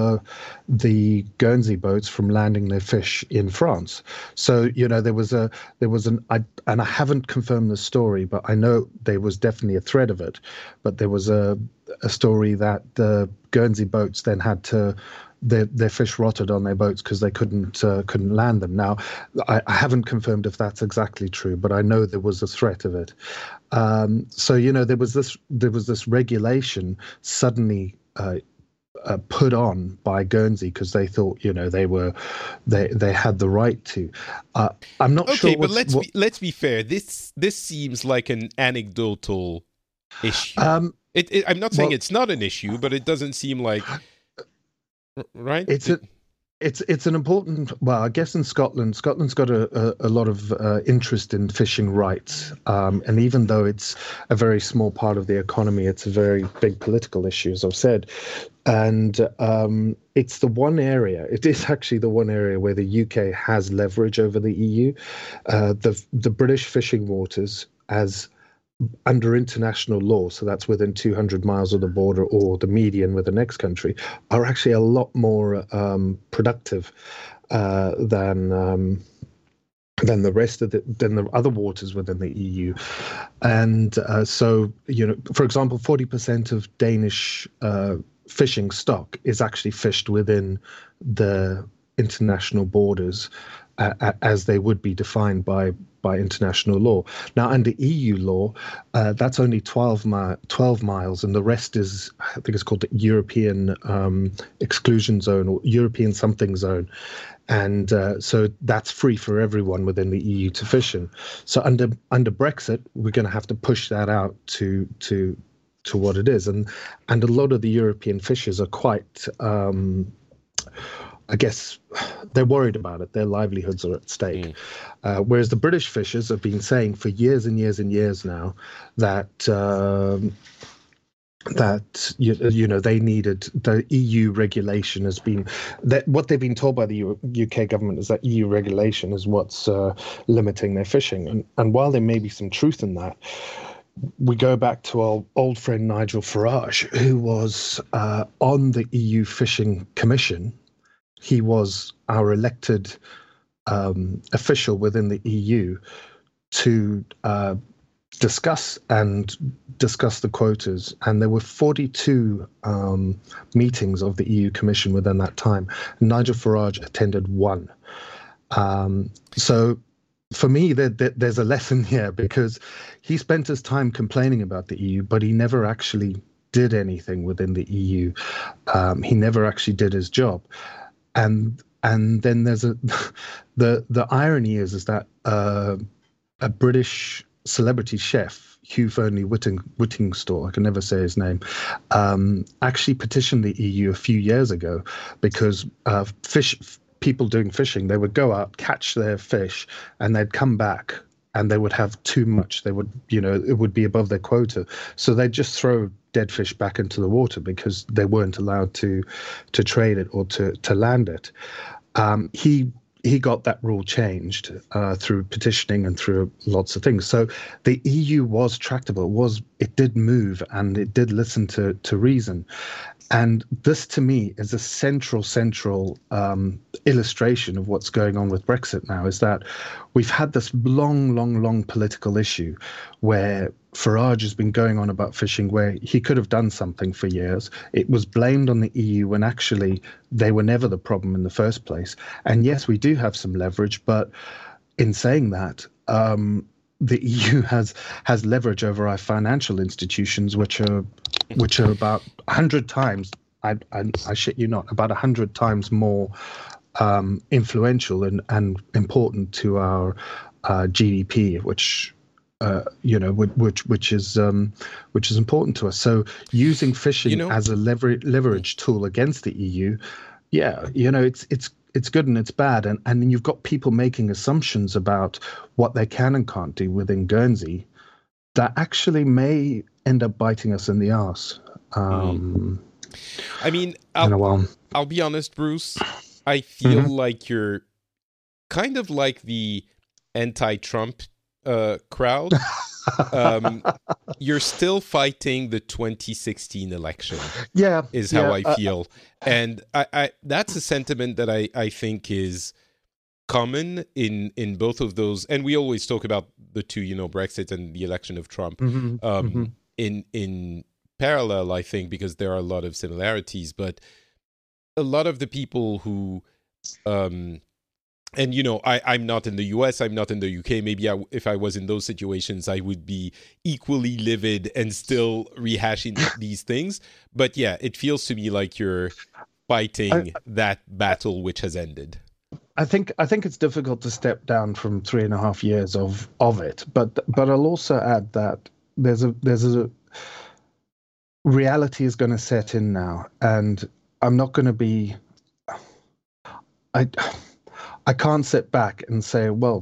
the Guernsey boats from landing their fish in France. So there was I haven't confirmed the story, but I know there was definitely a thread of it. But there was a story that the Guernsey boats then had to. Their fish rotted on their boats because they couldn't land them. Now, I haven't confirmed if that's exactly true, but I know there was a threat of it. So there was this regulation suddenly put on by Guernsey because they thought they had the right to. I'm not sure. Okay, but let's be fair. This seems like an anecdotal issue. I'm not saying it's not an issue, but it doesn't seem like. Right. It's an important. Well, I guess in Scotland's got a lot of interest in fishing rights, and even though it's a very small part of the economy, it's a very big political issue, as I've said. And it's the one area. It is actually the one area where the UK has leverage over the EU. The British fishing waters, as under international law, so that's within 200 miles of the border or the median with the next country, are actually a lot more productive than the rest of than the other waters within the EU. And so, for example, 40% of Danish fishing stock is actually fished within the international borders as they would be defined by international law. Now, under EU law, that's only 12 miles, and the rest is, I think it's called the European exclusion zone or European something zone. And so that's free for everyone within the EU to fish in. So under Brexit, we're going to have to push that out to what it is. And a lot of the European fishers are quite... I guess they're worried about it. Their livelihoods are at stake. Whereas the British fishers have been saying for years and years and years now that that they needed the EU regulation has been that what they've been told by the UK government is that EU regulation is what's limiting their fishing, and while there may be some truth in that, we go back to our old friend Nigel Farage, who was on the EU Fishing Commission. He was our elected official within the EU to discuss the quotas, and there were 42 meetings of the EU Commission within that time. Nigel Farage attended one. So for me, there's a lesson here, because he spent his time complaining about the EU, but he never actually did anything within the EU. He never actually did his job. And then there's the irony is that a British celebrity chef, Hugh Fearnley Whittingstall, I can never say his name, actually petitioned the EU a few years ago because people doing fishing, they would go out, catch their fish, and they'd come back and they would have too much. They would, it would be above their quota. So they'd just throw dead fish back into the water because they weren't allowed to trade it or to land it. He got that rule changed through petitioning and through lots of things. So the EU was tractable. It did move, and it did listen to reason. And this, to me, is a central illustration of what's going on with Brexit now, is that we've had this long political issue where Farage has been going on about fishing, where he could have done something for years. It was blamed on the EU when actually they were never the problem in the first place. And yes, we do have some leverage, but in saying that, the EU has leverage over our financial institutions, which are about 100 times, I shit you not, about 100 times more influential and important to our GDP, which is important to us. So using fishing as a leverage tool against the EU, it's good and it's bad, and you've got people making assumptions about what they can and can't do within Guernsey that actually may end up biting us in the arse. I mean, I'll be honest, Bruce. I feel like you're kind of like the anti-Trump crowd. You're still fighting the 2016 election. Is how I feel. And I that's a sentiment that I think is common in both of those. And we always talk about the two, Brexit and the election of Trump in parallel, I think, because there are a lot of similarities. But a lot of the people who and, I'm not in the US, I'm not in the UK. Maybe if I was in those situations, I would be equally livid and still rehashing these things. But yeah, it feels to me like you're fighting that battle which has ended. I think it's difficult to step down from 3.5 years of it. But I'll also add that there's a reality is going to set in now. And I'm not going to be... I can't sit back and say, well,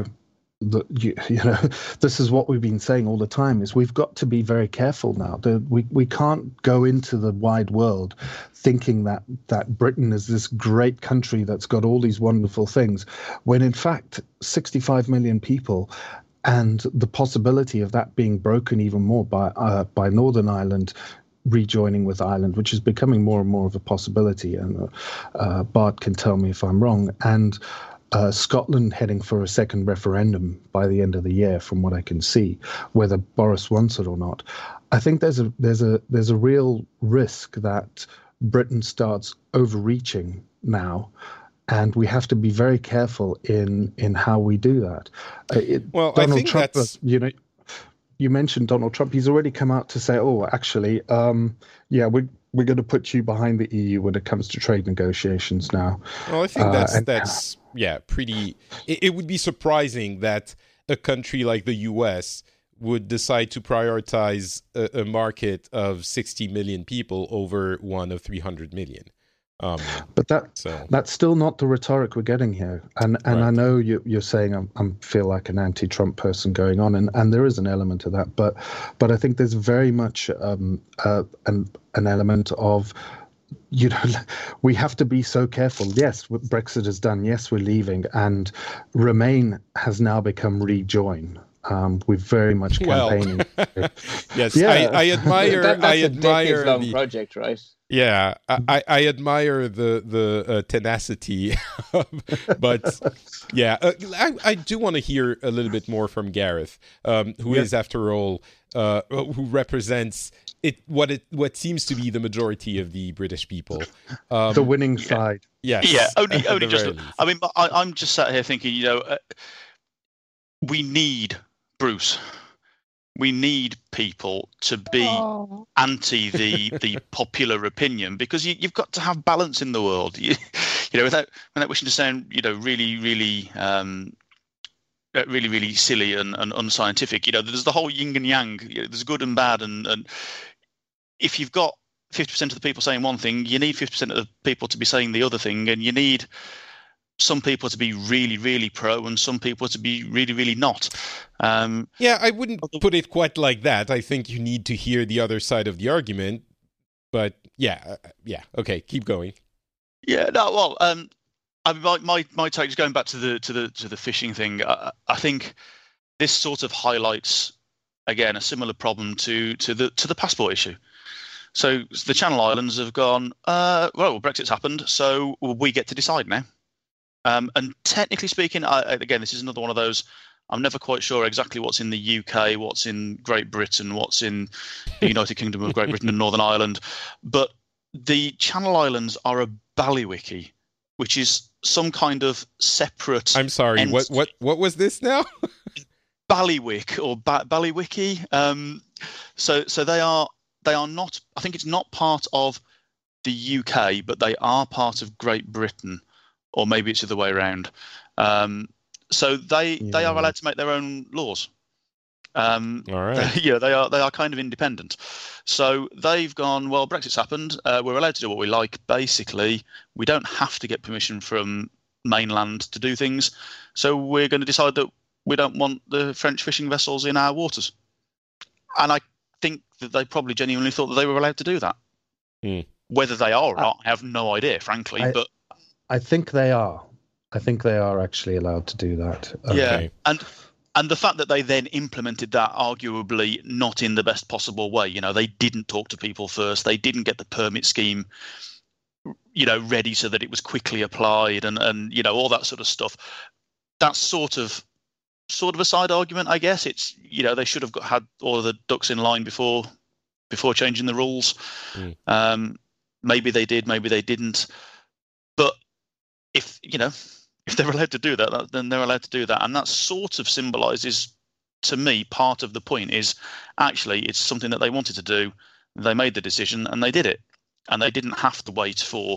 this is what we've been saying all the time, is we've got to be very careful now. We can't go into the wide world thinking that Britain is this great country that's got all these wonderful things, when in fact 65 million people, and the possibility of that being broken even more by Northern Ireland rejoining with Ireland, which is becoming more and more of a possibility, and Bart can tell me if I'm wrong, and Scotland heading for a second referendum by the end of the year, from what I can see, whether Boris wants it or not. I think there's a real risk that Britain starts overreaching now, and we have to be very careful in how we do that. I think Trump, that's... You mentioned Donald Trump. He's already come out to say, actually, we're going to put you behind the EU when it comes to trade negotiations now. Well, I think that's pretty... It would be surprising that a country like the US would decide to prioritize a market of 60 million people over one of 300 million. But that's still not the rhetoric we're getting here. And Right. I know you're saying I feel like an anti-Trump person going on, and there is an element of that. But I think there's very much an element of, we have to be so careful. Yes, Brexit is done. Yes, we're leaving, and Remain has now become Rejoin. We're very much campaigning. Yes, yeah. I admire. That's I a admire decades-long the project, right? Yeah, I admire the tenacity, but yeah, I do want to hear a little bit more from Gareth, who is, after all, who represents what seems to be the majority of the British people, the winning side. Yes, yeah. Only just. I mean, I'm just sat here thinking, we need Bruce. We need people to be anti the popular opinion, because you've got to have balance in the world. Without wishing to sound really silly and unscientific. There's the whole yin and yang. There's good and bad, and if you've got 50% of the people saying one thing, you need 50% of the people to be saying the other thing, and you need some people to be really, really pro and some people to be really, really not. Yeah, I wouldn't put it quite like that. I think you need to hear the other side of the argument. But yeah, okay, keep going. Yeah, no, well, I mean, my take is going back to the fishing thing. I think this sort of highlights again a similar problem to the passport issue. So the Channel Islands have gone, well, Brexit's happened, so we get to decide now. And technically speaking, again, this is another one of those, I'm never quite sure exactly what's in the UK, what's in Great Britain, what's in the United Kingdom of Great Britain and Northern Ireland. But the Channel Islands are a ballywiki, which is some kind of separate... I'm sorry, entity. What was this now? Ballywick or ballywiki. So they are not... I think it's not part of the UK, but they are part of Great Britain. Or maybe it's the other way around. So they are allowed to make their own laws. All right. Yeah, they are kind of independent. So they've gone, well, Brexit's happened. We're allowed to do what we like. Basically, we don't have to get permission from mainland to do things. So we're going to decide that we don't want the French fishing vessels in our waters. And I think that they probably genuinely thought that they were allowed to do that. Whether they are or not, I have no idea, frankly. But I think they are. I think they are actually allowed to do that. Okay. Yeah, and the fact that they then implemented that arguably not in the best possible way. They didn't talk to people first. They didn't get the permit scheme, ready so that it was quickly applied, and all that sort of stuff. That's sort of a side argument, I guess. It's they should have had all of the ducks in line before changing the rules. Maybe they did, maybe they didn't. But if they're allowed to do that, then they're allowed to do that. And that sort of symbolises, to me, part of the point is actually it's something that they wanted to do. They made the decision and they did it. And they didn't have to wait for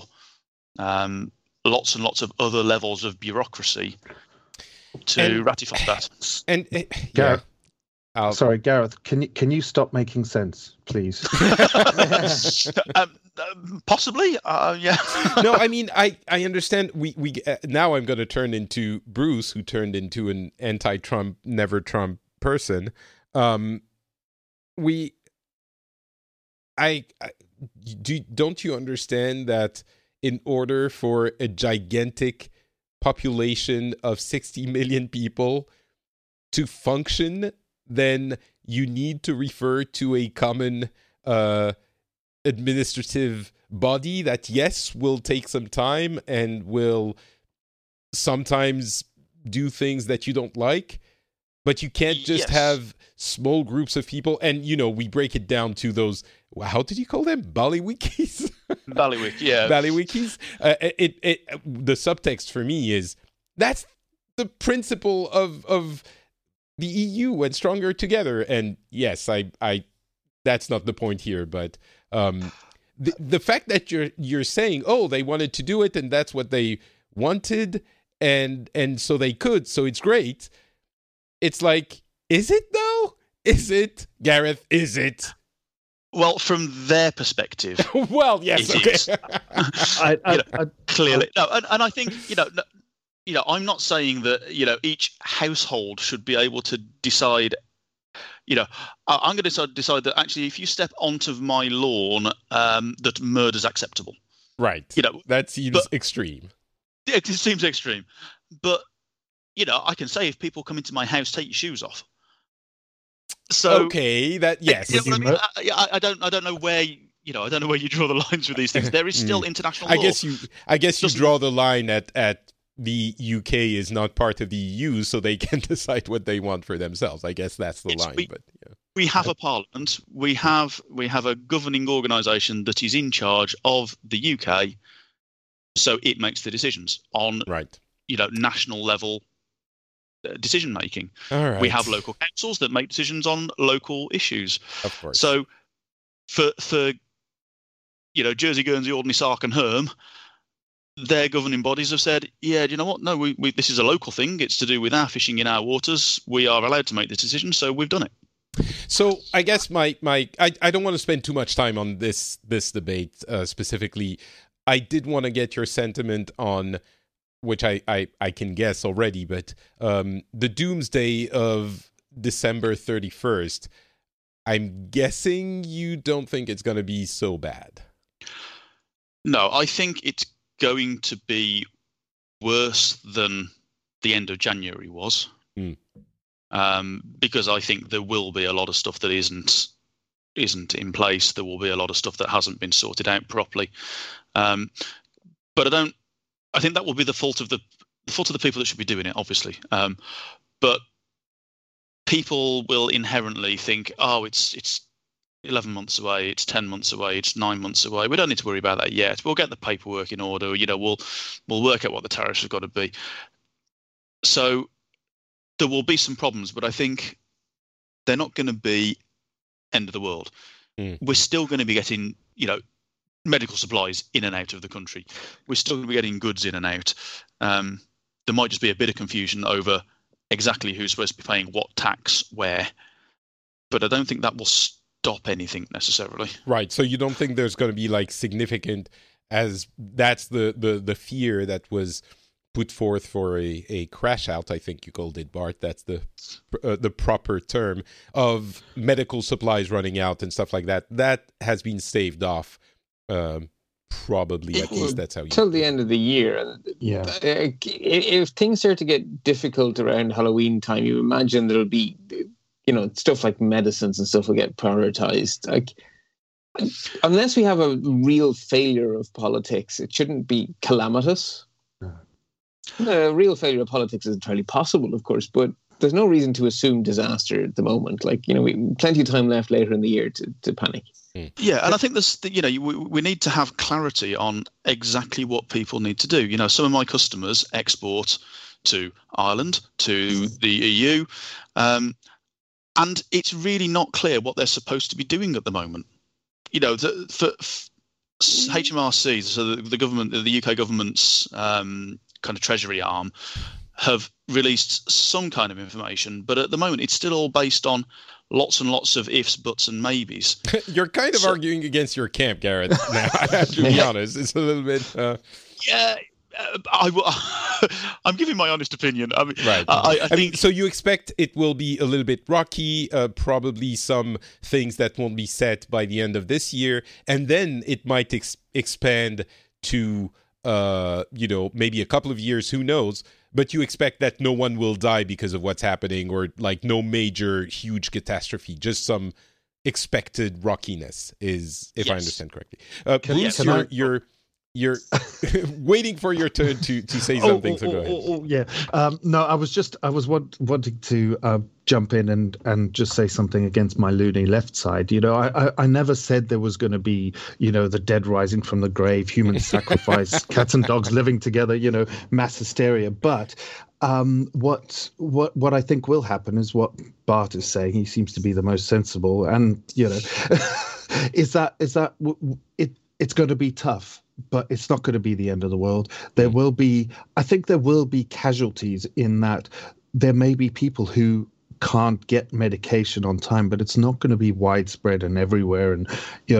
lots and lots of other levels of bureaucracy to ratify that. And Gareth, sorry, Gareth, can you stop making sense, please? Possibly, yeah. No, I mean, I understand. We now I'm going to turn into Bruce, who turned into an anti-Trump, never Trump person. Don't you understand that in order for a gigantic population of 60 million people to function, then you need to refer to a common administrative body that, yes, will take some time and will sometimes do things that you don't like, but you can't just have small groups of people. And, we break it down to those, how did you call them? Ballywikis? Ballywick, yeah. Ballywikis. The subtext for me is that's the principle of the EU and stronger together. And yes, I that's not the point here, but the fact that you're saying, oh, they wanted to do it and that's what they wanted, and so they could, so it's great. It's like, is it though? Is it, Gareth? Is it? Well, from their perspective, well, yes, okay. Clearly, no, and I think I'm not saying that each household should be able to decide. I'm going to decide that actually, if you step onto my lawn, that murder's acceptable. Right. That seems extreme. Yeah, it seems extreme, but I can say if people come into my house, take your shoes off. So okay, that yes. I don't know where I don't know where you draw the lines with these things. There is still international law. I guess you draw the line at the UK is not part of the EU, so they can decide what they want for themselves. I guess that's the line. But we have a parliament. We have a governing organisation that is in charge of the UK, so it makes the decisions on national level decision making. Right. We have local councils that make decisions on local issues. Of course. So for Jersey, Guernsey, Alderney, Sark and Herm, their governing bodies have said, yeah, do you know what? No, we this is a local thing. It's to do with our fishing in our waters. We are allowed to make this decision, so we've done it. So I guess I don't want to spend too much time on this debate specifically. I did want to get your sentiment on, which I can guess already, but the doomsday of December 31st, I'm guessing you don't think it's going to be so bad. No, I think it's going to be worse than the end of January was, because I think there will be a lot of stuff that isn't in place. There will be a lot of stuff that hasn't been sorted out properly. But I think that will be the fault of the people that should be doing it, obviously. But people will inherently think, oh, it's 11 months away, it's 10 months away, it's 9 months away. We don't need to worry about that yet. We'll get the paperwork in order. We'll work out what the tariffs have got to be. So there will be some problems, but I think they're not going to be end of the world. We're still going to be getting, medical supplies in and out of the country. We're still going to be getting goods in and out. There might just be a bit of confusion over exactly who's supposed to be paying what tax where, but I don't think that will stop anything necessarily. Right. So you don't think there's going to be significant, as that's the fear that was put forth for a crash out, I think you called it, Bart. That's the proper term, of medical supplies running out and stuff like that. That has been staved off. Probably, at least that's how you till the end of the year. Yeah. If things start to get difficult around Halloween time, you imagine there'll be, stuff like medicines and stuff will get prioritized. Unless we have a real failure of politics, it shouldn't be calamitous. A real failure of politics is entirely possible, of course, but there's no reason to assume disaster at the moment. We plenty of time left later in the year to panic. Yeah, and I think we need to have clarity on exactly what people need to do. Some of my customers export to Ireland, to the EU, and it's really not clear what they're supposed to be doing at the moment. For HMRC, so the government, the UK government's kind of treasury arm, have released some kind of information, but at the moment it's still all based on lots and lots of ifs, buts, and maybes. You're kind of arguing against your camp, Gareth. Now, I have to be honest. It's a little bit. Yeah, I'm giving my honest opinion. Right. I mean, so you expect it will be a little bit rocky, probably some things that won't be set by the end of this year, and then it might expand to, maybe a couple of years. Who knows? But you expect that no one will die because of what's happening, or no major, huge catastrophe, just some expected rockiness, if I understand correctly. Bruce, you're waiting for your turn to say something, so go ahead. Yeah. No, I was wanting to jump in and just say something against my loony left side. I never said there was going to be, the dead rising from the grave, human sacrifice, cats and dogs living together, mass hysteria. But what I think will happen is what Bart is saying. He seems to be the most sensible, and is that it's going to be tough, but it's not going to be the end of the world. I think there will be casualties in that there may be people who can't get medication on time, but it's not going to be widespread and everywhere. And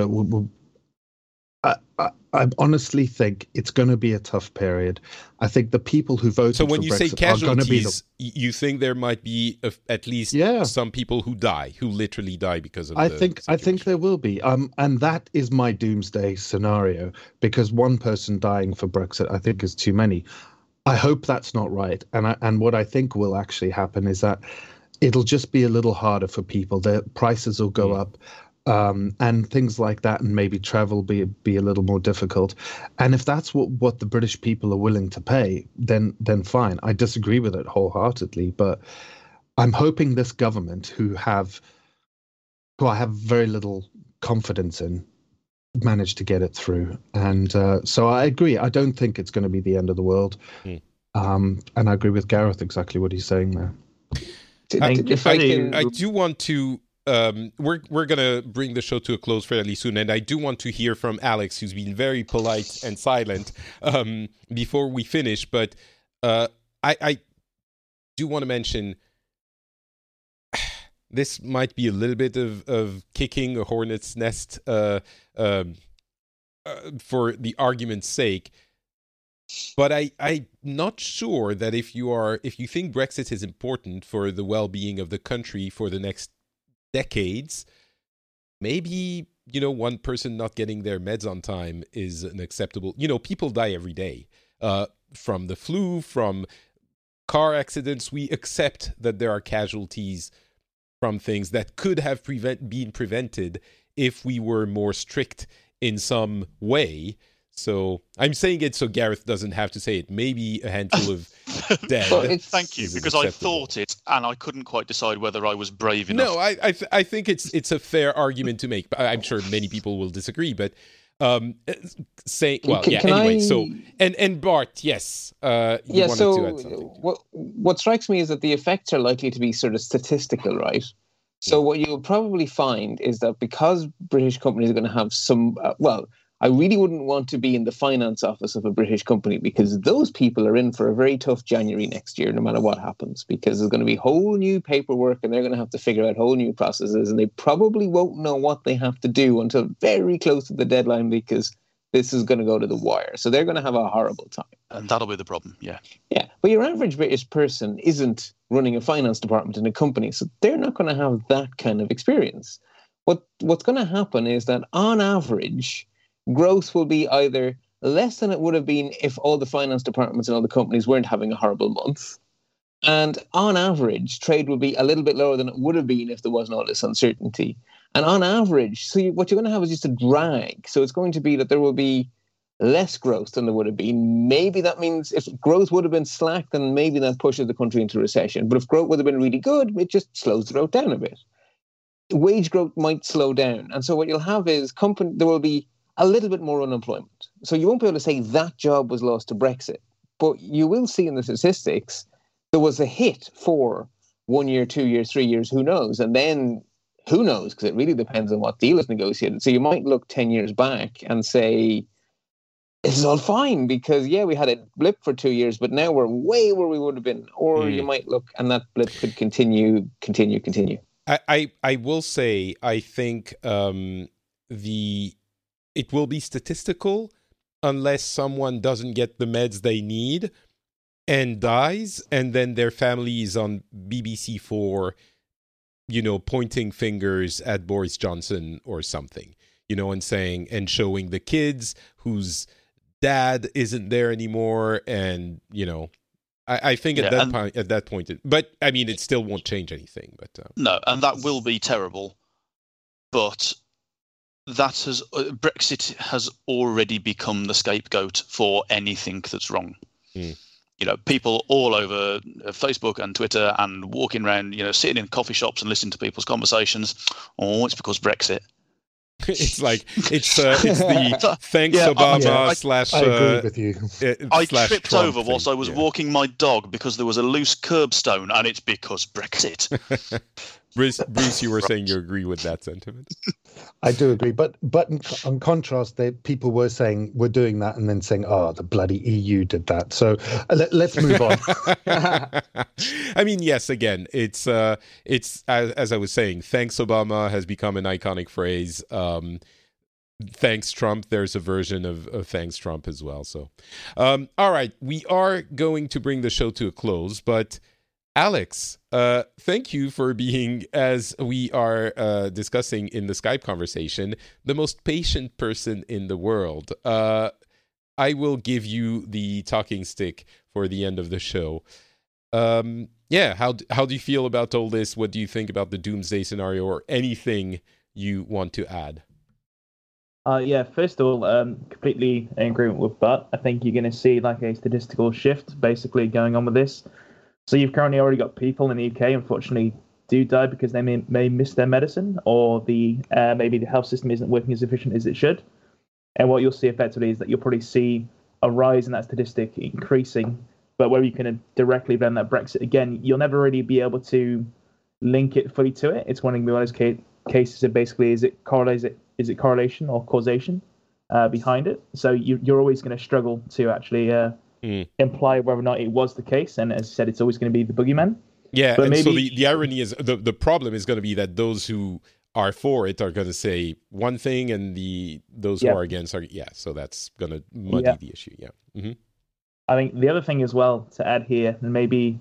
I honestly think it's going to be a tough period. I think the people who voted. So when you say casualties, you think there might be at least some people who die, who literally die because of. I think there will be. And that is my doomsday scenario, because one person dying for Brexit, I think, is too many. I hope that's not right. And what I think will actually happen is that it'll just be a little harder for people. Their prices will go up. And things like that, and maybe travel be a little more difficult. And if that's what the British people are willing to pay, then fine. I disagree with it wholeheartedly, but I'm hoping this government, who I have very little confidence in, manage to get it through. And so I agree. I don't think it's going to be the end of the world. And I agree with Gareth exactly what he's saying there. I do want to. We're going to bring the show to a close fairly soon, and I do want to hear from Alex, who's been very polite and silent before we finish. But I do want to mention this might be a little bit of kicking a hornet's nest for the argument's sake. But I'm not sure that if you think Brexit is important for the well-being of the country for the next decades, maybe, one person not getting their meds on time is an acceptable. People die every day from the flu, from car accidents. We accept that there are casualties from things that could have been prevented if we were more strict in some way. So I'm saying it so Gareth doesn't have to say it. Maybe a handful of dead. Thank you, because I thought it and I couldn't quite decide whether I was brave enough. No, I think it's a fair argument to make. I'm sure many people will disagree, but anyway. So and Bart, yes, what strikes me is that the effects are likely to be sort of statistical, right? So what you'll probably find is that because British companies are going to have some, I really wouldn't want to be in the finance office of a British company, because those people are in for a very tough January next year, no matter what happens, because there's going to be whole new paperwork and they're going to have to figure out whole new processes, and they probably won't know what they have to do until very close to the deadline, because this is going to go to the wire. So they're going to have a horrible time. And that'll be the problem, yeah. Yeah, but your average British person isn't running a finance department in a company, so they're not going to have that kind of experience. What's going to happen is that on average, growth will be either less than it would have been if all the finance departments and all the companies weren't having a horrible month. And on average, trade will be a little bit lower than it would have been if there wasn't all this uncertainty. And on average, what you're going to have is just a drag. So it's going to be that there will be less growth than there would have been. Maybe that means if growth would have been slack, then maybe that pushes the country into recession. But if growth would have been really good, it just slows the growth down a bit. Wage growth might slow down. And so what you'll have is there will be a little bit more unemployment. So you won't be able to say that job was lost to Brexit, but you will see in the statistics there was a hit for 1 year, 2 years, 3 years, who knows? And then who knows? Because it really depends on what deal is negotiated. So you might look 10 years back and say, this is all fine because, we had a blip for 2 years, but now we're way where we would have been. Or you might look and that blip could continue. I will say, I think it will be statistical unless someone doesn't get the meds they need and dies, and then their family is on BBC4, pointing fingers at Boris Johnson or something, and saying and showing the kids whose dad isn't there anymore, and I think at that point, but I mean, it still won't change anything. But no, and that will be terrible, but. Brexit has already become the scapegoat for anything that's wrong. People all over Facebook and Twitter and walking around, sitting in coffee shops and listening to people's conversations. Oh, it's because Brexit. It's like it's the thanks Obama slash. I agree with you. I tripped Trump over whilst I was walking my dog because there was a loose curbstone, and it's because Brexit. Bruce, you were saying you agree with that sentiment. I do agree, but in contrast, people were doing that and then saying, "Oh, the bloody EU did that." So let's move on. I mean, yes. Again, it's as I was saying, thanks Obama has become an iconic phrase. Thanks Trump, there's a version of thanks Trump as well. So, all right, we are going to bring the show to a close, but. Alex, thank you for being, as we are discussing in the Skype conversation, the most patient person in the world. I will give you the talking stick for the end of the show. How do you feel about all this? What do you think about the doomsday scenario, or anything you want to add? First of all, completely in agreement with Bart. I think you're going to see like a statistical shift basically going on with this. So you've currently already got people in the UK, unfortunately, do die because they may miss their medicine, or maybe the health system isn't working as efficient as it should. And what you'll see effectively is that you'll probably see a rise in that statistic increasing. But where you can directly blame that Brexit, again, you'll never really be able to link it fully to it. It's one of those cases of basically, is it correlation or causation behind it? So you're always going to struggle to actually... imply whether or not it was the case, and as I said, it's always going to be the boogeyman. Yeah, but so the irony is the problem is going to be that those who are for it are going to say one thing, and those who are against are so that's going to muddy the issue. Yeah, mm-hmm. I think the other thing as well to add here, and maybe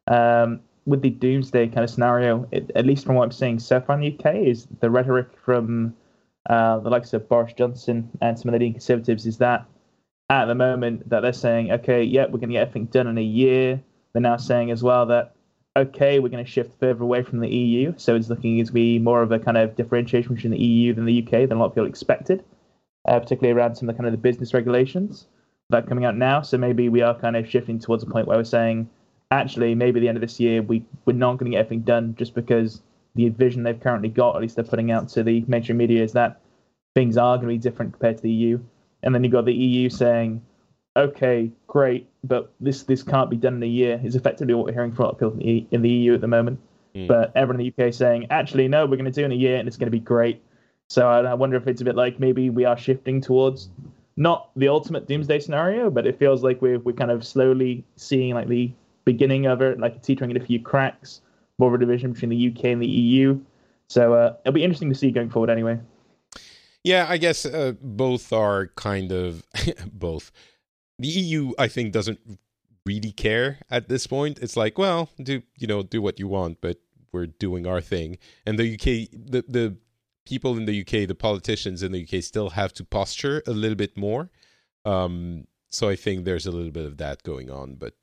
with the doomsday kind of scenario, at least from what I'm seeing so far in the UK, is the rhetoric from the likes of Boris Johnson and some of the leading Conservatives is that. At the moment that they're saying, okay, we're going to get everything done in a year. They're now saying as well that, okay, we're going to shift further away from the EU. So it's looking to be more of a kind of differentiation between the EU than the UK than a lot of people expected, particularly around some of the kind of the business regulations that are coming out now. So maybe we are kind of shifting towards a point where we're saying, actually, maybe at the end of this year, we're not going to get everything done just because the vision they've currently got, at least they're putting out to the mainstream media, is that things are going to be different compared to the EU. And then you've got the EU saying, okay, great, but this can't be done in a year, is effectively what we're hearing from a lot of people in the EU at the moment. But everyone in the UK saying, actually, no, we're going to do it in a year and it's going to be great. So I wonder if it's a bit like maybe we are shifting towards not the ultimate doomsday scenario, but it feels like we're kind of slowly seeing like the beginning of it, like teetering in a few cracks, more of a division between the UK and the EU. So it'll be interesting to see going forward anyway. Yeah, I guess both are kind of both. The EU, I think, doesn't really care at this point. It's like, well, do what you want, but we're doing our thing. And the UK, the people in the UK, the politicians in the UK, still have to posture a little bit more. So I think there's a little bit of that going on. But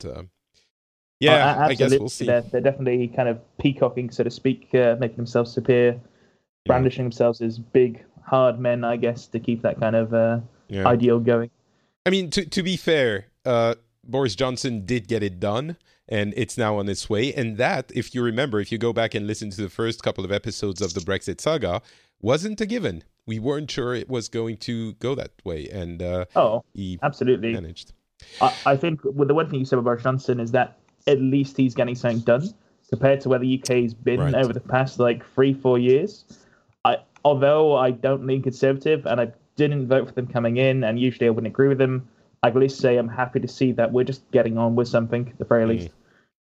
I guess we'll see. They're definitely kind of peacocking, so to speak, making themselves appear, brandishing themselves as big, hard men, I guess, to keep that kind of ideal going. I mean, to be fair, Boris Johnson did get it done, and it's now on its way. And that, if you remember, if you go back and listen to the first couple of episodes of the Brexit saga, wasn't a given. We weren't sure it was going to go that way, and he absolutely managed. I think the one thing you said about Boris Johnson is that at least he's getting something done compared to where the UK's been over the past 3-4 years. Although I don't lean Conservative and I didn't vote for them coming in, and usually I wouldn't agree with them, I can at least say I'm happy to see that we're just getting on with something at the very least.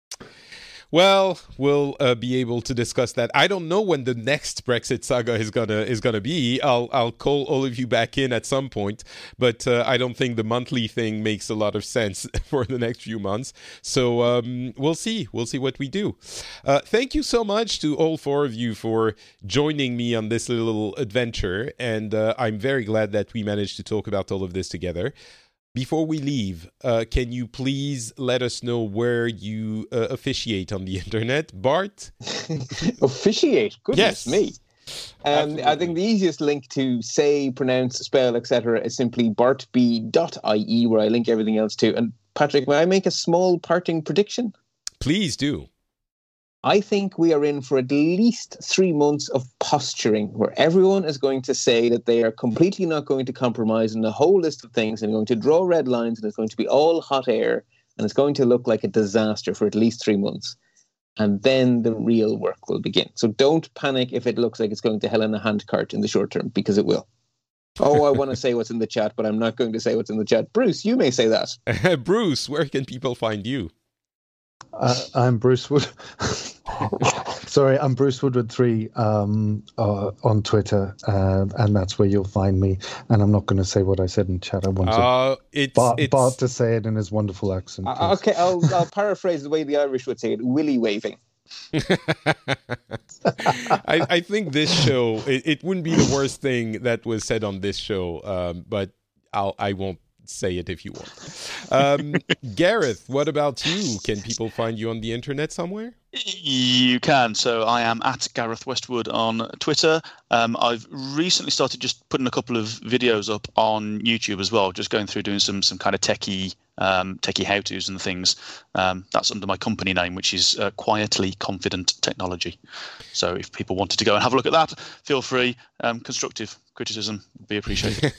Well, we'll be able to discuss that. I don't know when the next Brexit saga is gonna be. I'll call all of you back in at some point, but I don't think the monthly thing makes a lot of sense for the next few months. So we'll see. We'll see what we do. Thank you so much to all four of you for joining me on this little adventure, and I'm very glad that we managed to talk about all of this together. Before we leave, can you please let us know where you officiate on the internet? Bart? Officiate? Goodness me. I think the easiest link to say, pronounce, spell, etc. is simply bartb.ie, where I link everything else to. And Patrick, may I make a small parting prediction? Please do. I think we are in for at least 3 months of posturing where everyone is going to say that they are completely not going to compromise on a whole list of things and going to draw red lines, and it's going to be all hot air and it's going to look like a disaster for at least 3 months. and then the real work will begin. So don't panic if it looks like it's going to hell in a handcart in the short term, because it will. Oh, I want to say what's in the chat, but I'm not going to say what's in the chat. Bruce, you may say that. Bruce, where can people find you? I'm Bruce Wood. Sorry, I'm Bruce Woodward 3 on Twitter, and that's where you'll find me. And I'm not going to say what I said in chat. I want Bart to say it in his wonderful accent. Okay, I'll paraphrase the way the Irish would say it: willy waving. I think this show, it wouldn't be the worst thing that was said on this show, but I won't say it if you want. Gareth, what about you? Can people find you on the internet somewhere? You can. So I am at Gareth Westwood on Twitter. I've recently started just putting a couple of videos up on YouTube as well, just going through doing some kind of techie how-tos and things. That's under my company name, which is Quietly Confident Technology. So if people wanted to go and have a look at that, feel free. Constructive criticism would be appreciated.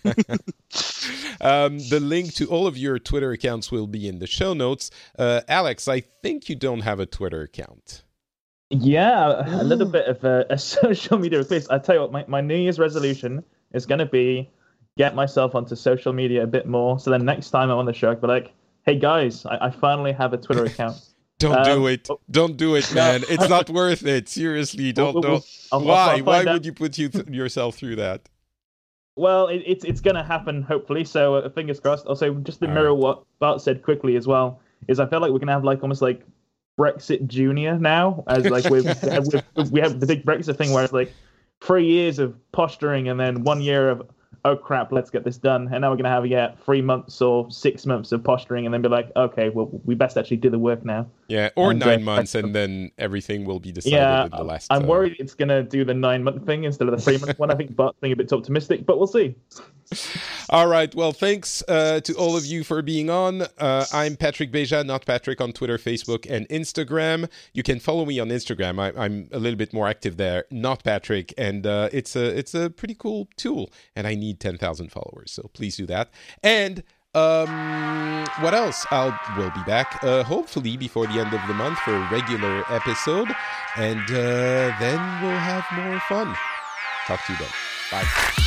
The link to all of your Twitter accounts will be in the show notes. Alex, I think you don't have a Twitter account. Yeah, a little bit of a social media replace. I tell you what, my New Year's resolution is going to be get myself onto social media a bit more. So then next time I'm on the show, I'll be like, hey guys, I finally have a Twitter account. Don't do it. Don't do it, man. No. It's not worth it. Seriously, don't. Why? Why would you put yourself through that? Well, it's going to happen, hopefully. So fingers crossed. Also, just to mirror what Bart said quickly as well, is I feel like we're going to have almost like Brexit Junior now, as like we have the big Brexit thing where it's 3 years of posturing and then 1 year of, oh crap, let's get this done. And now we're going to have 3 months or 6 months of posturing and then be like, okay, well, we best actually do the work now. Yeah, or 9 months and then everything will be decided in the last... I'm worried it's going to do the 9-month thing instead of the 3-month one. I think Bart's being a bit optimistic, but we'll see. All right, well, thanks to all of you for being on. I'm Patrick Beja, Not Patrick, on Twitter, Facebook, and Instagram. You can follow me on Instagram. I'm a little bit more active there, Not Patrick, and it's a pretty cool tool, and I need 10,000 followers, so please do that. And what else? We'll be back hopefully before the end of the month for a regular episode, and then we'll have more fun. Talk to you then. Bye.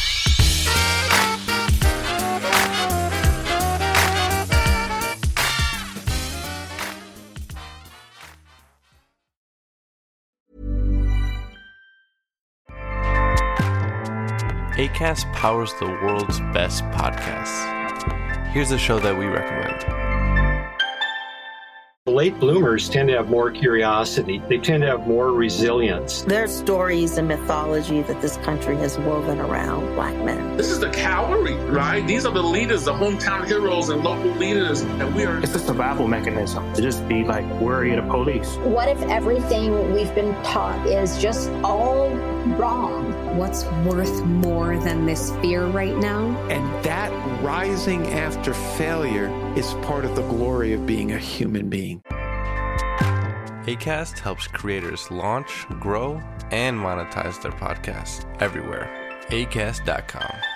Acast powers the world's best podcasts. Here's a show that we recommend. Late bloomers tend to have more curiosity. They tend to have more resilience. There's stories and mythology that this country has woven around Black men. This is the cavalry, right? These are the leaders, the hometown heroes and local leaders. And it's a survival mechanism to just be worried of police. What if everything we've been taught is just all wrong? What's worth more than this fear right now? And that rising after failure is part of the glory of being a human being. Acast helps creators launch, grow, and monetize their podcasts everywhere. Acast.com.